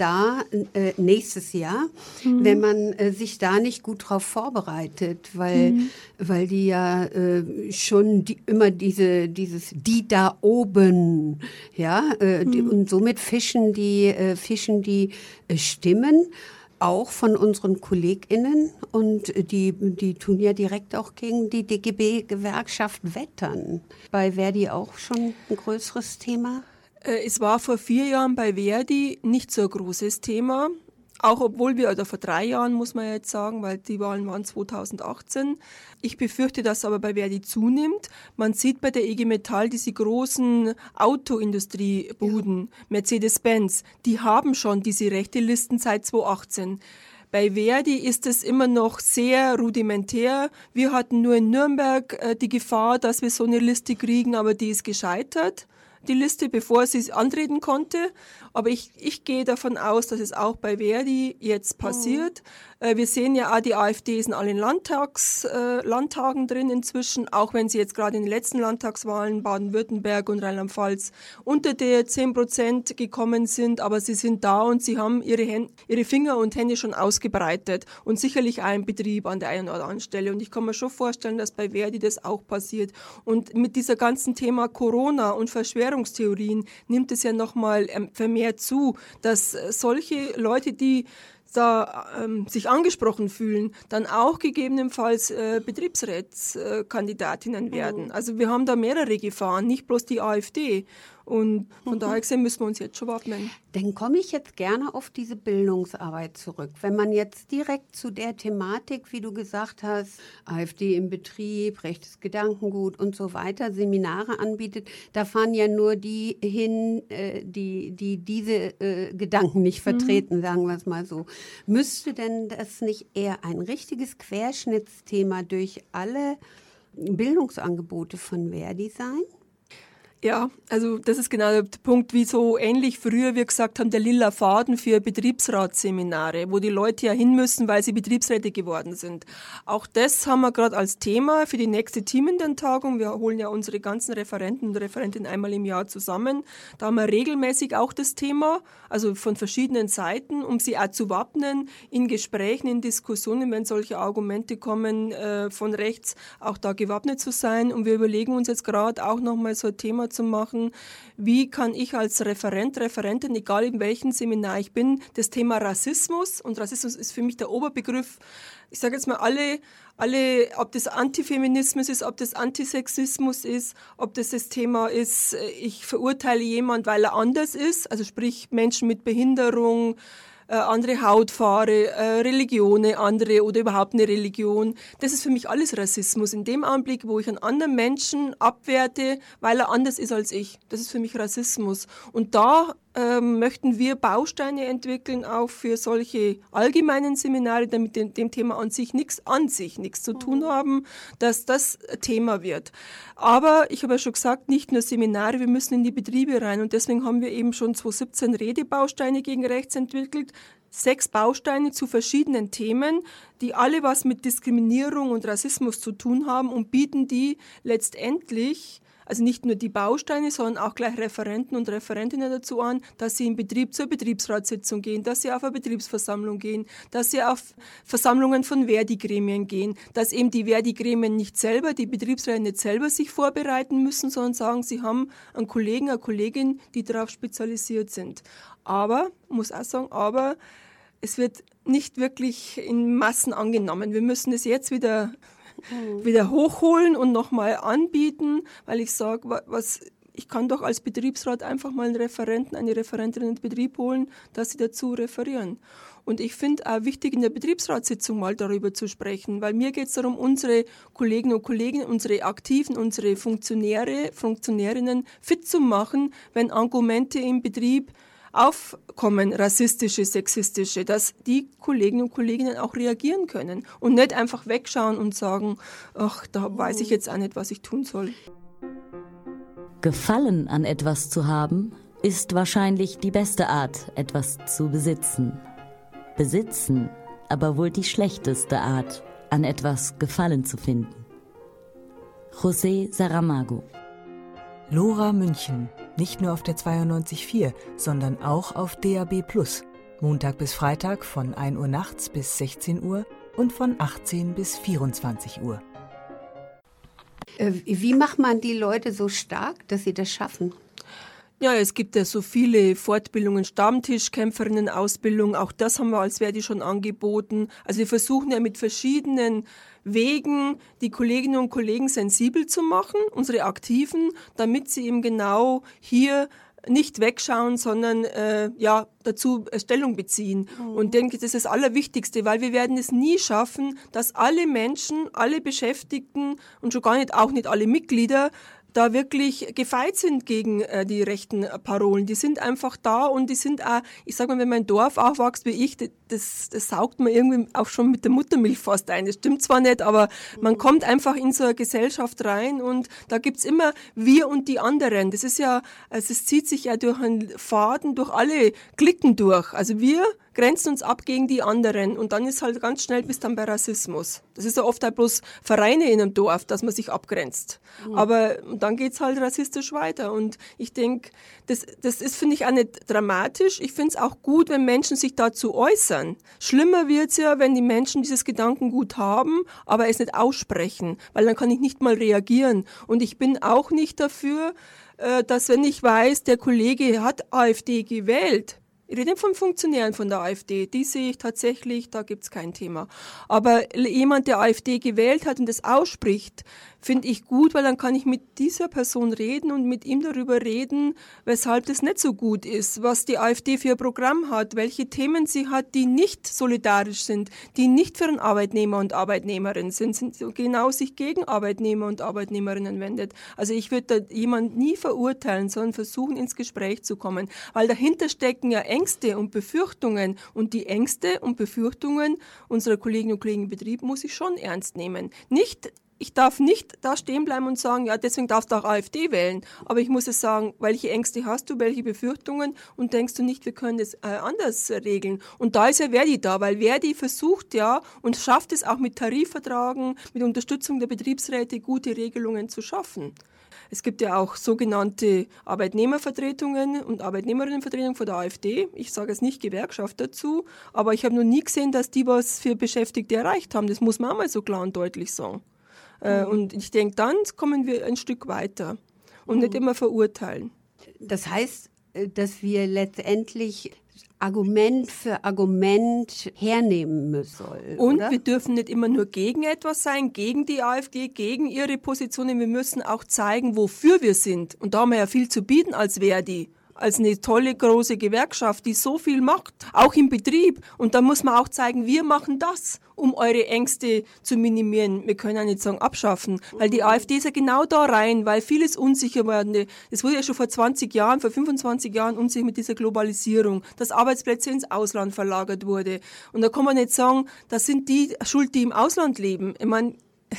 da äh, nächstes Jahr, mhm. wenn man äh, sich da nicht gut drauf vorbereitet, weil, mhm. weil die ja äh, schon die, immer diese, dieses, die da oben, ja, äh, mhm. die, und somit fischen die, äh, fischen die äh, Stimmen auch von unseren KollegInnen und die, die tun ja direkt auch gegen die D G B-Gewerkschaft wettern. Bei Verdi auch schon ein größeres Thema? Es war vor vier Jahren bei Verdi nicht so ein großes Thema. Auch obwohl wir, oder vor drei Jahren muss man jetzt sagen, weil die Wahlen waren zweitausendachtzehn. Ich befürchte, dass aber bei Verdi zunimmt. Man sieht bei der I G Metall diese großen Autoindustriebuden, ja. Mercedes-Benz, die haben schon diese Rechtelisten seit zweitausendachtzehn. Bei Verdi ist es immer noch sehr rudimentär. Wir hatten nur in Nürnberg äh, die Gefahr, dass wir so eine Liste kriegen, aber die ist gescheitert. Die Liste, bevor sie es antreten konnte. Aber ich, ich gehe davon aus, dass es auch bei Verdi jetzt passiert. Mhm. Äh, wir sehen ja auch, die AfD ist in allen Landtags, äh, Landtagen drin inzwischen, auch wenn sie jetzt gerade in den letzten Landtagswahlen Baden-Württemberg und Rheinland-Pfalz unter der zehn Prozent gekommen sind. Aber sie sind da und sie haben ihre, Hände, ihre Finger und Hände schon ausgebreitet. Und sicherlich auch im Betrieb an der einen oder anderen Stelle. Und ich kann mir schon vorstellen, dass bei Verdi das auch passiert. Und mit dieser ganzen Thema Corona und Verschwörungstheorien nimmt es ja nochmal vermehrt zu, dass solche Leute, die da ähm, sich angesprochen fühlen, dann auch gegebenenfalls äh, Betriebsratskandidatinnen werden. Also wir haben da mehrere Gefahren, nicht bloß die AfD. Und von mhm. daher gesehen müssen wir uns jetzt schon wappnen. Dann komme ich jetzt gerne auf diese Bildungsarbeit zurück. Wenn man jetzt direkt zu der Thematik, wie du gesagt hast, AfD im Betrieb, rechtes Gedankengut und so weiter, Seminare anbietet, da fahren ja nur die hin, äh, die, die diese äh, Gedanken nicht vertreten, mhm. sagen wir es mal so. Müsste denn das nicht eher ein richtiges Querschnittsthema durch alle Bildungsangebote von Verdi sein? Ja, also das ist genau der Punkt, wie so ähnlich früher wir gesagt haben, der lila Faden für Betriebsratsseminare, wo die Leute ja hin müssen, weil sie Betriebsräte geworden sind. Auch das haben wir gerade als Thema für die nächste Teamintern-Tagung. Wir holen ja unsere ganzen Referenten und Referentinnen einmal im Jahr zusammen. Da haben wir regelmäßig auch das Thema, also von verschiedenen Seiten, um sie auch zu wappnen, in Gesprächen, in Diskussionen, wenn solche Argumente kommen äh, von rechts, auch da gewappnet zu sein. Und wir überlegen uns jetzt gerade auch nochmal so ein Thema zu machen, wie kann ich als Referent, Referentin, egal in welchem Seminar ich bin, das Thema Rassismus, und Rassismus ist für mich der Oberbegriff, ich sage jetzt mal alle, alle, ob das Antifeminismus ist, ob das Antisexismus ist, ob das das Thema ist, ich verurteile jemand, weil er anders ist, also sprich Menschen mit Behinderung, Äh, andere Hautfarbe, äh, Religionen, andere oder überhaupt eine Religion. Das ist für mich alles Rassismus. In dem Augenblick, wo ich einen anderen Menschen abwerte, weil er anders ist als ich, das ist für mich Rassismus. Und da ähm, möchten wir Bausteine entwickeln, auch für solche allgemeinen Seminare, damit dem, dem Thema an sich nichts an sich nichts zu tun haben, dass das Thema wird. Aber ich habe ja schon gesagt, nicht nur Seminare, wir müssen in die Betriebe rein. Und deswegen haben wir eben schon zweitausendsiebzehn Redebausteine gegen rechts entwickelt. Sechs Bausteine zu verschiedenen Themen, die alle was mit Diskriminierung und Rassismus zu tun haben und bieten die letztendlich, also nicht nur die Bausteine, sondern auch gleich Referenten und Referentinnen dazu an, dass sie im Betrieb zur Betriebsratssitzung gehen, dass sie auf eine Betriebsversammlung gehen, dass sie auf Versammlungen von Verdi-Gremien gehen, dass eben die Verdi-Gremien nicht selber, die Betriebsräte nicht selber sich vorbereiten müssen, sondern sagen, sie haben einen Kollegen, eine Kollegin, die darauf spezialisiert sind. Aber, muss auch sagen, aber es wird nicht wirklich in Massen angenommen. Wir müssen es jetzt wieder wieder hochholen und nochmal anbieten, weil ich sage, was, ich kann doch als Betriebsrat einfach mal einen Referenten, eine Referentin in den Betrieb holen, dass sie dazu referieren. Und ich finde auch wichtig, in der Betriebsratssitzung mal darüber zu sprechen, weil mir geht es darum, unsere Kollegen und Kolleginnen, unsere Aktiven, unsere Funktionäre, Funktionärinnen fit zu machen, wenn Argumente im Betrieb aufkommen, rassistische, sexistische, dass die Kollegen und Kolleginnen auch reagieren können und nicht einfach wegschauen und sagen, ach, da weiß ich jetzt auch nicht, was ich tun soll. Gefallen an etwas zu haben, ist wahrscheinlich die beste Art, etwas zu besitzen. Besitzen, aber wohl die schlechteste Art, an etwas Gefallen zu finden. José Saramago. Lora München, nicht nur auf der zweiundneunzig Komma vier, sondern auch auf D A B plus. Montag bis Freitag von ein Uhr nachts bis sechzehn Uhr und von achtzehn bis vierundzwanzig Uhr. Wie macht man die Leute so stark, dass sie das schaffen? Ja, es gibt ja so viele Fortbildungen, Stammtischkämpferinnen-Ausbildung, auch das haben wir als Verdi schon angeboten. Also wir versuchen ja mit verschiedenen Wegen, die Kolleginnen und Kollegen sensibel zu machen, unsere Aktiven, damit sie eben genau hier nicht wegschauen, sondern äh, ja dazu Stellung beziehen. Mhm. Und ich denke, das ist das Allerwichtigste, weil wir werden es nie schaffen, dass alle Menschen, alle Beschäftigten und schon gar nicht auch nicht alle Mitglieder da wirklich gefeit sind gegen äh, die rechten Parolen. Die sind einfach da und die sind auch, ich sag mal, wenn man ein Dorf aufwächst wie ich, das, das saugt man irgendwie auch schon mit der Muttermilch fast ein. Das stimmt zwar nicht, aber man kommt einfach in so eine Gesellschaft rein und da gibt's immer wir und die anderen. Das ist ja, also es zieht sich ja durch einen Faden, durch alle Klicken durch. Also wir grenzen uns ab gegen die anderen und dann ist halt ganz schnell bis dann bei Rassismus. Das ist ja oft halt bloß Vereine in einem Dorf, dass man sich abgrenzt. Mhm. Aber dann geht's halt rassistisch weiter und ich denke, das, das ist, finde ich, auch nicht dramatisch. Ich finde es auch gut, wenn Menschen sich dazu äußern. Schlimmer wird's ja, wenn die Menschen dieses Gedankengut haben, aber es nicht aussprechen, weil dann kann ich nicht mal reagieren. Und ich bin auch nicht dafür, dass wenn ich weiß, der Kollege hat AfD gewählt, ich rede nicht von Funktionären von der AfD, die sehe ich tatsächlich, da gibt's kein Thema. Aber jemand, der AfD gewählt hat und das ausspricht, finde ich gut, weil dann kann ich mit dieser Person reden und mit ihm darüber reden, weshalb das nicht so gut ist, was die AfD für ein Programm hat, welche Themen sie hat, die nicht solidarisch sind, die nicht für einen Arbeitnehmer und Arbeitnehmerinnen sind, sind genau sich gegen Arbeitnehmer und Arbeitnehmerinnen wendet. Also ich würde da jemand nie verurteilen, sondern versuchen, ins Gespräch zu kommen, weil dahinter stecken ja Ängste und Befürchtungen und die Ängste und Befürchtungen unserer Kolleginnen und Kollegen im Betrieb muss ich schon ernst nehmen. Nicht Ich darf nicht da stehen bleiben und sagen, ja, deswegen darfst du auch AfD wählen. Aber ich muss es sagen, welche Ängste hast du, welche Befürchtungen und denkst du nicht, wir können das äh, anders regeln? Und da ist ja Verdi da, weil Verdi versucht ja und schafft es auch mit Tarifvertragen, mit Unterstützung der Betriebsräte, gute Regelungen zu schaffen. Es gibt ja auch sogenannte Arbeitnehmervertretungen und Arbeitnehmerinnenvertretungen von der AfD. Ich sage jetzt nicht Gewerkschaft dazu, aber ich habe noch nie gesehen, dass die was für Beschäftigte erreicht haben. Das muss man auch mal so klar und deutlich sagen. Mhm. Und ich denke, dann kommen wir ein Stück weiter und mhm. nicht immer verurteilen. Das heißt, dass wir letztendlich Argument für Argument hernehmen sollen. Und oder? Wir dürfen nicht immer nur gegen etwas sein, gegen die AfD, gegen ihre Positionen. Wir müssen auch zeigen, wofür wir sind. Und da haben wir ja viel zu bieten als Verdi. Als eine tolle, große Gewerkschaft, die so viel macht, auch im Betrieb. Und da muss man auch zeigen, wir machen das, um eure Ängste zu minimieren. Wir können ja nicht sagen abschaffen, weil die AfD ist ja genau da rein, weil vieles unsicher wurde. Es wurde ja schon vor zwanzig Jahren, vor fünfundzwanzig Jahren unsicher mit dieser Globalisierung, dass Arbeitsplätze ins Ausland verlagert wurde. Und da kann man nicht sagen, das sind die schuld, die im Ausland leben. Ich meine,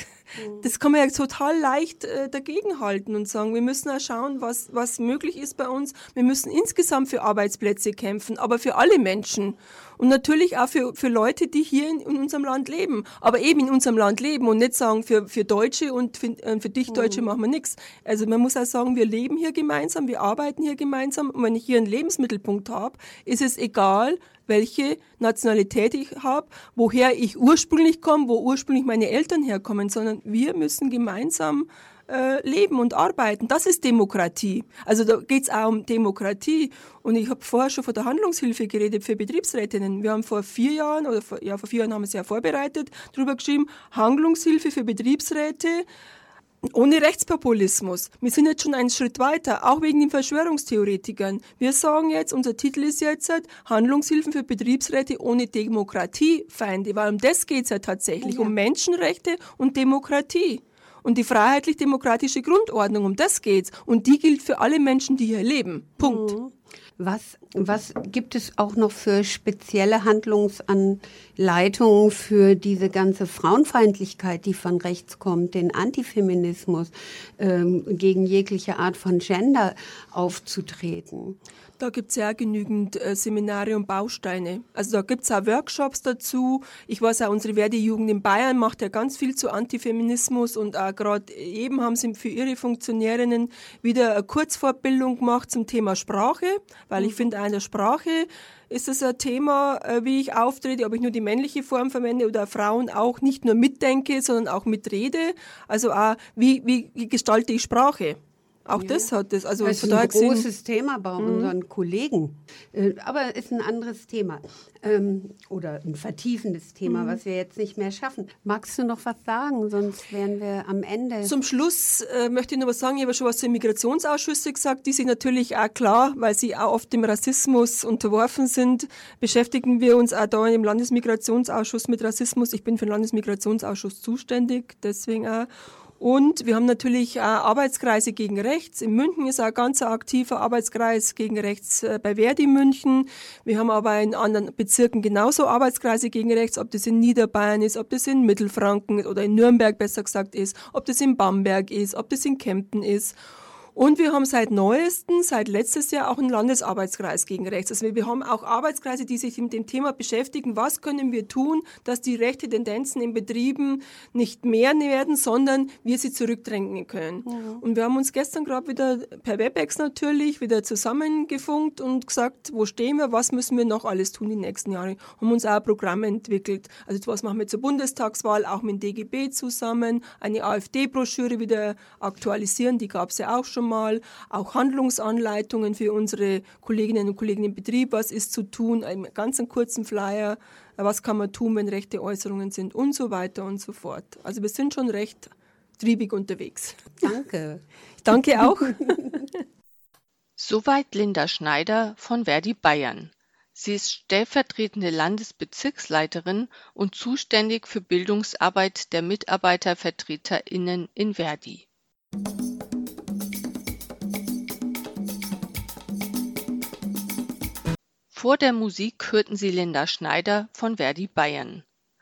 das kann man ja total leicht äh, dagegenhalten und sagen, wir müssen auch schauen, was, was möglich ist bei uns. Wir müssen insgesamt für Arbeitsplätze kämpfen, aber für alle Menschen. Und natürlich auch für, für Leute, die hier in, in unserem Land leben. Aber eben in unserem Land leben und nicht sagen, für, für Deutsche und für, äh, für dich Deutsche mhm. machen wir nichts. Also man muss auch sagen, wir leben hier gemeinsam, wir arbeiten hier gemeinsam. Und wenn ich hier einen Lebensmittelpunkt habe, ist es egal, welche Nationalität ich habe, woher ich ursprünglich komme, wo ursprünglich meine Eltern herkommen, sondern wir müssen gemeinsam äh, leben und arbeiten. Das ist Demokratie. Also da geht's auch um Demokratie. Und ich habe vorher schon von der Handlungshilfe geredet für Betriebsrätinnen. Wir haben vor vier Jahren, oder vor, ja, vor vier Jahren haben wir es ja vorbereitet, darüber geschrieben, Handlungshilfe für Betriebsräte, ohne Rechtspopulismus. Wir sind jetzt schon einen Schritt weiter, auch wegen den Verschwörungstheoretikern. Wir sagen jetzt, unser Titel ist jetzt Handlungshilfen für Betriebsräte ohne Demokratiefeinde, weil um das geht's ja tatsächlich, ja. um Menschenrechte und Demokratie. Und die freiheitlich-demokratische Grundordnung, um das geht's. Und die gilt für alle Menschen, die hier leben. Punkt. Mhm. Was, was gibt es auch noch für spezielle Handlungsanleitungen für diese ganze Frauenfeindlichkeit, die von rechts kommt, den Antifeminismus, ähm, gegen jegliche Art von Gender aufzutreten? Da gibt's ja genügend äh, Seminare und Bausteine. Also da gibt's auch Workshops dazu. Ich weiß auch, unsere Verdi-Jugend in Bayern macht ja ganz viel zu Antifeminismus und auch gerade eben haben sie für ihre Funktionärinnen wieder eine Kurzfortbildung gemacht zum Thema Sprache. weil ich finde, in der Sprache ist es ein Thema, wie ich auftrete, ob ich nur die männliche Form verwende oder Frauen auch nicht nur mitdenke, sondern auch mitrede. Also auch, wie, wie gestalte ich Sprache? Auch ja. das hat das. Also das ist ein großes Thema bei mhm. unseren Kollegen. Aber ist ein anderes Thema. Oder ein vertiefendes Thema, mhm. was wir jetzt nicht mehr schaffen. Magst du noch was sagen? Sonst wären wir am Ende. Zum Schluss äh, möchte ich noch was sagen. Ich habe schon was zu den Migrationsausschüssen gesagt, die sich natürlich auch klar, weil sie auch oft dem Rassismus unterworfen sind, beschäftigen wir uns auch da im Landesmigrationsausschuss mit Rassismus. Ich bin für den Landesmigrationsausschuss zuständig, deswegen auch. Und wir haben natürlich auch Arbeitskreise gegen Rechts. In München ist auch ein ganz aktiver Arbeitskreis gegen Rechts bei Verdi München. Wir haben aber in anderen Bezirken genauso Arbeitskreise gegen Rechts, ob das in Niederbayern ist, ob das in Mittelfranken oder in Nürnberg besser gesagt ist, ob das in Bamberg ist, ob das in Kempten ist. Und wir haben seit neuestem, seit letztes Jahr auch einen Landesarbeitskreis gegen Rechts. Also wir haben auch Arbeitskreise, die sich mit dem Thema beschäftigen, was können wir tun, dass die rechten Tendenzen in Betrieben nicht mehr werden, sondern wir sie zurückdrängen können. Mhm. Und wir haben uns gestern gerade wieder per Webex natürlich wieder zusammengefunkt und gesagt, wo stehen wir, was müssen wir noch alles tun die nächsten Jahre. Haben uns auch ein Programm entwickelt. Also was machen wir zur Bundestagswahl, auch mit dem D G B zusammen, eine AfD-Broschüre wieder aktualisieren, die gab es ja auch schon mal, auch Handlungsanleitungen für unsere Kolleginnen und Kollegen im Betrieb, was ist zu tun, einen ganz kurzen Flyer, was kann man tun, wenn rechte Äußerungen sind und so weiter und so fort. Also wir sind schon recht triebig unterwegs. Danke. Ich danke auch. Soweit Linda Schneider von Verdi Bayern. Sie ist stellvertretende Landesbezirksleiterin und zuständig für Bildungsarbeit der MitarbeitervertreterInnen in Verdi. Vor der Musik hörten Sie Linda Schneider von Verdi Bayern.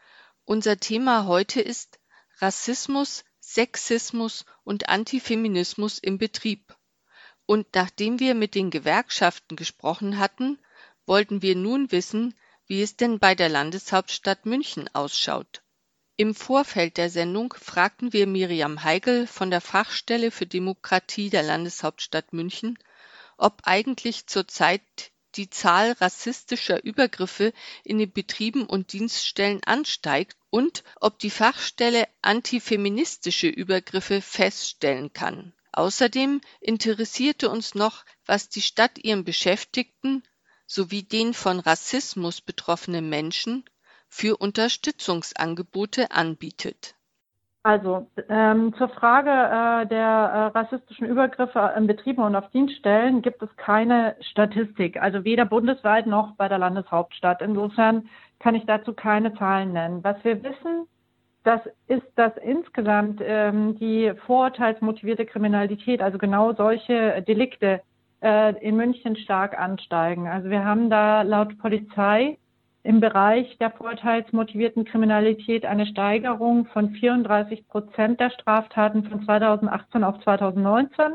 Unser Thema heute ist Rassismus, Sexismus und Antifeminismus im Betrieb. Und nachdem wir mit den Gewerkschaften gesprochen hatten, wollten wir nun wissen, wie es denn bei der Landeshauptstadt München ausschaut. Im Vorfeld der Sendung fragten wir Miriam Heigl von der Fachstelle für Demokratie der Landeshauptstadt München, ob eigentlich zurzeit die Zahl rassistischer Übergriffe in den Betrieben und Dienststellen ansteigt und ob die Fachstelle antifeministische Übergriffe feststellen kann. Außerdem interessierte uns noch, was die Stadt ihren Beschäftigten sowie den von Rassismus betroffenen Menschen für Unterstützungsangebote anbietet. Also ähm, zur Frage äh, der äh, rassistischen Übergriffe in Betrieben und auf Dienststellen gibt es keine Statistik, also weder bundesweit noch bei der Landeshauptstadt. Insofern kann ich dazu keine Zahlen nennen. Was wir wissen, das ist, dass insgesamt ähm, die vorurteilsmotivierte Kriminalität, also genau solche Delikte äh, in München stark ansteigen. Also wir haben da laut Polizei im Bereich der vorurteilsmotivierten Kriminalität eine Steigerung von vierunddreißig Prozent der Straftaten von zweitausendachtzehn auf zweitausendneunzehn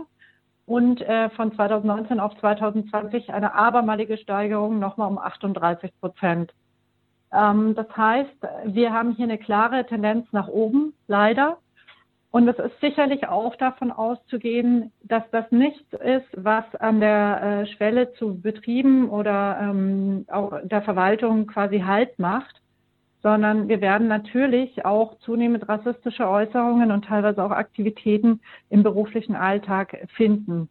und äh, von zweitausendneunzehn auf zweitausendzwanzig eine abermalige Steigerung nochmal um achtunddreißig Prozent. Ähm, das heißt, wir haben hier eine klare Tendenz nach oben, leider. Und es ist sicherlich auch davon auszugehen, dass das nichts ist, was an der äh, Schwelle zu Betrieben oder ähm, auch der Verwaltung quasi Halt macht, sondern wir werden natürlich auch zunehmend rassistische Äußerungen und teilweise auch Aktivitäten im beruflichen Alltag finden.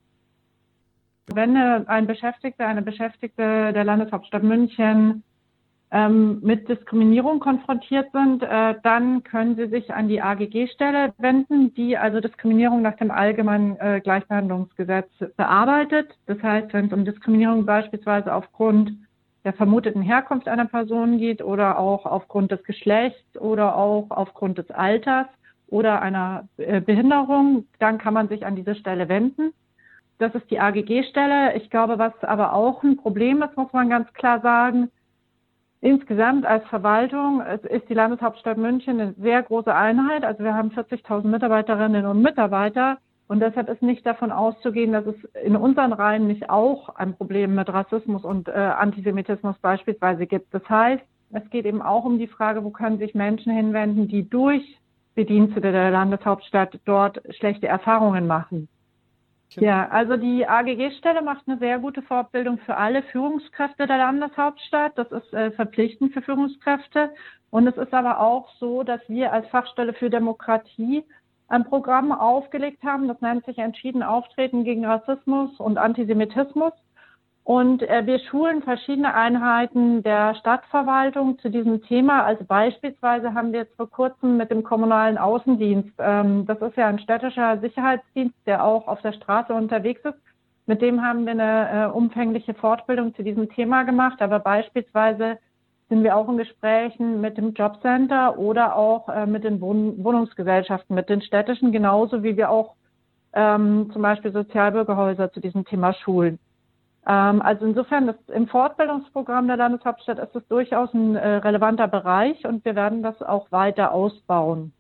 Wenn ein Beschäftigter, eine Beschäftigte der Landeshauptstadt München ähm, mit Diskriminierung konfrontiert sind, äh, dann können sie sich an die A G G-Stelle wenden, die also Diskriminierung nach dem Allgemeinen äh, Gleichbehandlungsgesetz bearbeitet. Das heißt, wenn es um Diskriminierung beispielsweise aufgrund der vermuteten Herkunft einer Person geht oder auch aufgrund des Geschlechts oder auch aufgrund des Alters oder einer äh, Behinderung, dann kann man sich an diese Stelle wenden. Das ist die A G G-Stelle. Ich glaube, was aber auch ein Problem ist, muss man ganz klar sagen, insgesamt als Verwaltung ist die Landeshauptstadt München eine sehr große Einheit. Also wir haben vierzigtausend Mitarbeiterinnen und Mitarbeiter. Und deshalb ist nicht davon auszugehen, dass es in unseren Reihen nicht auch ein Problem mit Rassismus und äh, Antisemitismus beispielsweise gibt. Das heißt, es geht eben auch um die Frage, wo können sich Menschen hinwenden, die durch Bedienstete der Landeshauptstadt dort schlechte Erfahrungen machen. Ja, also die A G G-Stelle macht eine sehr gute Fortbildung für alle Führungskräfte der Landeshauptstadt. Das ist äh, verpflichtend für Führungskräfte. Und es ist aber auch so, dass wir als Fachstelle für Demokratie ein Programm aufgelegt haben. Das nennt sich Entschieden Auftreten gegen Rassismus und Antisemitismus. Und äh, wir schulen verschiedene Einheiten der Stadtverwaltung zu diesem Thema. Also beispielsweise haben wir jetzt vor kurzem mit dem kommunalen Außendienst, ähm, das ist ja ein städtischer Sicherheitsdienst, der auch auf der Straße unterwegs ist, mit dem haben wir eine äh, umfängliche Fortbildung zu diesem Thema gemacht. Aber beispielsweise sind wir auch in Gesprächen mit dem Jobcenter oder auch äh, mit den Wohn- Wohnungsgesellschaften, mit den städtischen, genauso wie wir auch ähm, zum Beispiel Sozialbürgerhäuser zu diesem Thema schulen. Also insofern, das, im Fortbildungsprogramm der Landeshauptstadt ist es durchaus ein äh, relevanter Bereich und wir werden das auch weiter ausbauen.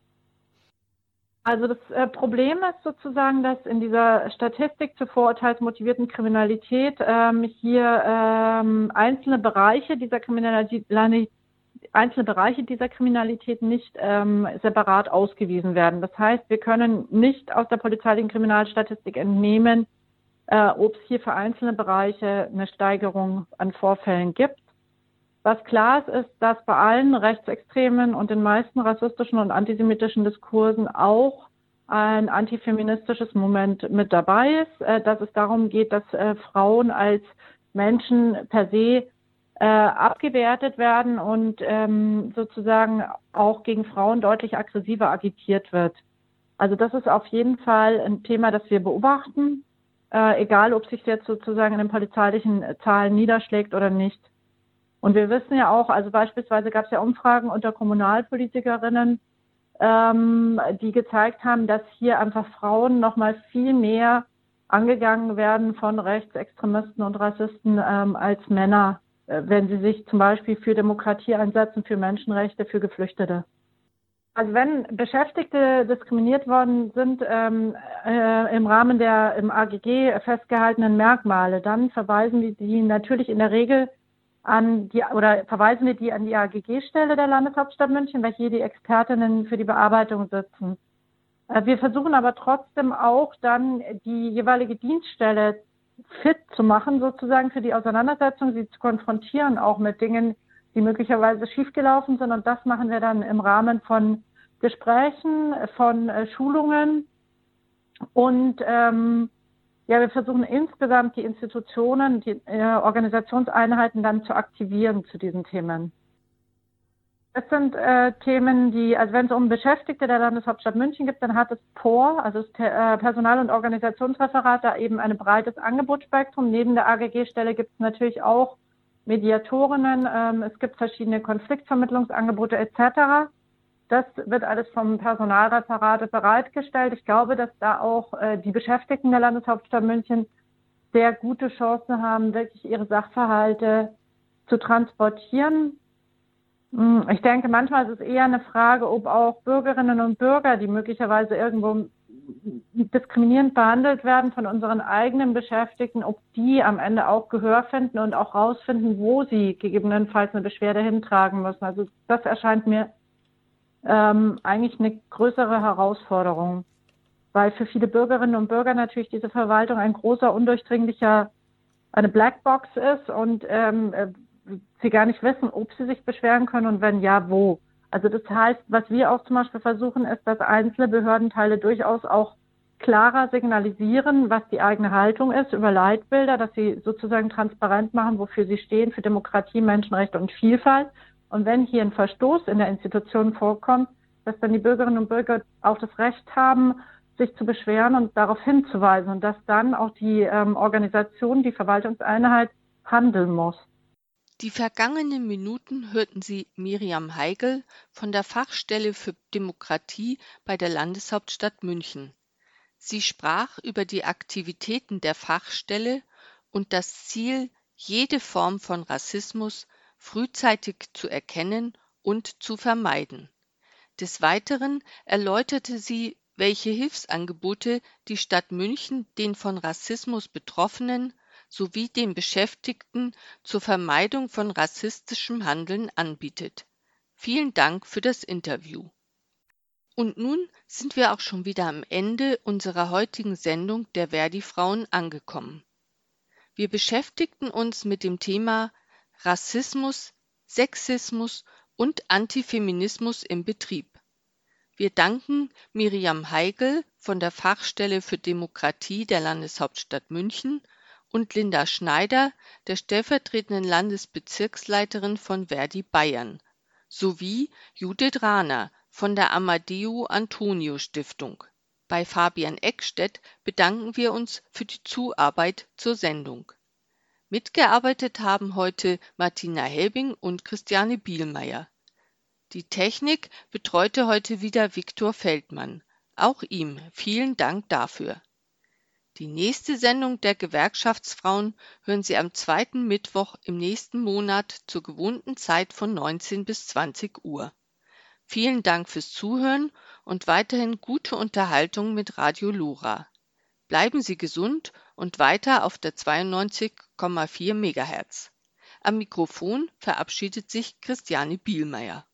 Also das äh, Problem ist sozusagen, dass in dieser Statistik zur vorurteilsmotivierten Kriminalität ähm, hier ähm, einzelne Bereiche dieser Kriminalität, einzelne Bereiche dieser Kriminalität nicht ähm, separat ausgewiesen werden. Das heißt, wir können nicht aus der polizeilichen Kriminalstatistik entnehmen, Äh, ob es hier für einzelne Bereiche eine Steigerung an Vorfällen gibt. Was klar ist, ist, dass bei allen rechtsextremen und den meisten rassistischen und antisemitischen Diskursen auch ein antifeministisches Moment mit dabei ist, äh, dass es darum geht, dass äh, Frauen als Menschen per se äh, abgewertet werden und ähm, sozusagen auch gegen Frauen deutlich aggressiver agitiert wird. Also das ist auf jeden Fall ein Thema, das wir beobachten. Äh, egal, ob sich jetzt sozusagen in den polizeilichen Zahlen niederschlägt oder nicht. Und wir wissen ja auch, also beispielsweise gab es ja Umfragen unter Kommunalpolitikerinnen, ähm, die gezeigt haben, dass hier einfach Frauen noch mal viel mehr angegangen werden von Rechtsextremisten und Rassisten ähm, als Männer, äh, wenn sie sich zum Beispiel für Demokratie einsetzen, für Menschenrechte, für Geflüchtete. Also wenn Beschäftigte diskriminiert worden sind ähm, äh, im Rahmen der im A G G festgehaltenen Merkmale, dann verweisen wir die natürlich in der Regel an die oder verweisen wir die an die A G G-Stelle der Landeshauptstadt München, welche hier die Expertinnen für die Bearbeitung sitzen. Äh, wir versuchen aber trotzdem auch dann die jeweilige Dienststelle fit zu machen, sozusagen für die Auseinandersetzung, sie zu konfrontieren, auch mit Dingen, die möglicherweise schiefgelaufen sind. Und das machen wir dann im Rahmen von Gesprächen, von äh, Schulungen. Und ähm, ja, wir versuchen insgesamt die Institutionen, die äh, Organisationseinheiten dann zu aktivieren zu diesen Themen. Das sind äh, Themen, die, also wenn es um Beschäftigte der Landeshauptstadt München gibt, dann hat es P O R, also das äh, Personal- und Organisationsreferat, da eben ein breites Angebotsspektrum. Neben der A G G-Stelle gibt es natürlich auch Mediatorinnen, ähm, es gibt verschiedene Konfliktvermittlungsangebote et cetera. Das wird alles vom Personalreferat bereitgestellt. Ich glaube, dass da auch äh, die Beschäftigten der Landeshauptstadt München sehr gute Chancen haben, wirklich ihre Sachverhalte zu transportieren. Ich denke, manchmal ist es eher eine Frage, ob auch Bürgerinnen und Bürger, die möglicherweise irgendwo diskriminierend behandelt werden von unseren eigenen Beschäftigten, ob die am Ende auch Gehör finden und auch rausfinden, wo sie gegebenenfalls eine Beschwerde hintragen müssen. Also das erscheint mir ähm, eigentlich eine größere Herausforderung, weil für viele Bürgerinnen und Bürger natürlich diese Verwaltung ein großer, undurchdringlicher, eine Blackbox ist und ähm, sie gar nicht wissen, ob sie sich beschweren können und wenn ja, wo. Also das heißt, was wir auch zum Beispiel versuchen, ist, dass einzelne Behördenteile durchaus auch klarer signalisieren, was die eigene Haltung ist über Leitbilder, dass sie sozusagen transparent machen, wofür sie stehen, für Demokratie, Menschenrechte und Vielfalt. Und wenn hier ein Verstoß in der Institution vorkommt, dass dann die Bürgerinnen und Bürger auch das Recht haben, sich zu beschweren und darauf hinzuweisen und dass dann auch die ähm, Organisation, die Verwaltungseinheit handeln muss. Die vergangenen Minuten hörten Sie Miriam Heigl von der Fachstelle für Demokratie bei der Landeshauptstadt München. Sie sprach über die Aktivitäten der Fachstelle und das Ziel, jede Form von Rassismus frühzeitig zu erkennen und zu vermeiden. Des Weiteren erläuterte sie, welche Hilfsangebote die Stadt München den von Rassismus Betroffenen sowie den Beschäftigten zur Vermeidung von rassistischem Handeln anbietet. Vielen Dank für das Interview. Und nun sind wir auch schon wieder am Ende unserer heutigen Sendung der Verdi-Frauen angekommen. Wir beschäftigten uns mit dem Thema Rassismus, Sexismus und Antifeminismus im Betrieb. Wir danken Miriam Heigl von der Fachstelle für Demokratie der Landeshauptstadt München und Linda Schneider, der stellvertretenden Landesbezirksleiterin von Verdi Bayern, sowie Judith Rahner von der Amadeo Antonio Stiftung. Bei Fabian Eckstedt bedanken wir uns für die Zuarbeit zur Sendung. Mitgearbeitet haben heute Martina Helbing und Christiane Bielmeier. Die Technik betreute heute wieder Viktor Feldmann. Auch ihm vielen Dank dafür. Die nächste Sendung der Gewerkschaftsfrauen hören Sie am zweiten Mittwoch im nächsten Monat zur gewohnten Zeit von neunzehn bis zwanzig Uhr. Vielen Dank fürs Zuhören und weiterhin gute Unterhaltung mit Radio Lora. Bleiben Sie gesund und weiter auf der zweiundneunzig Komma vier Megahertz. Am Mikrofon verabschiedet sich Christiane Bielmeier.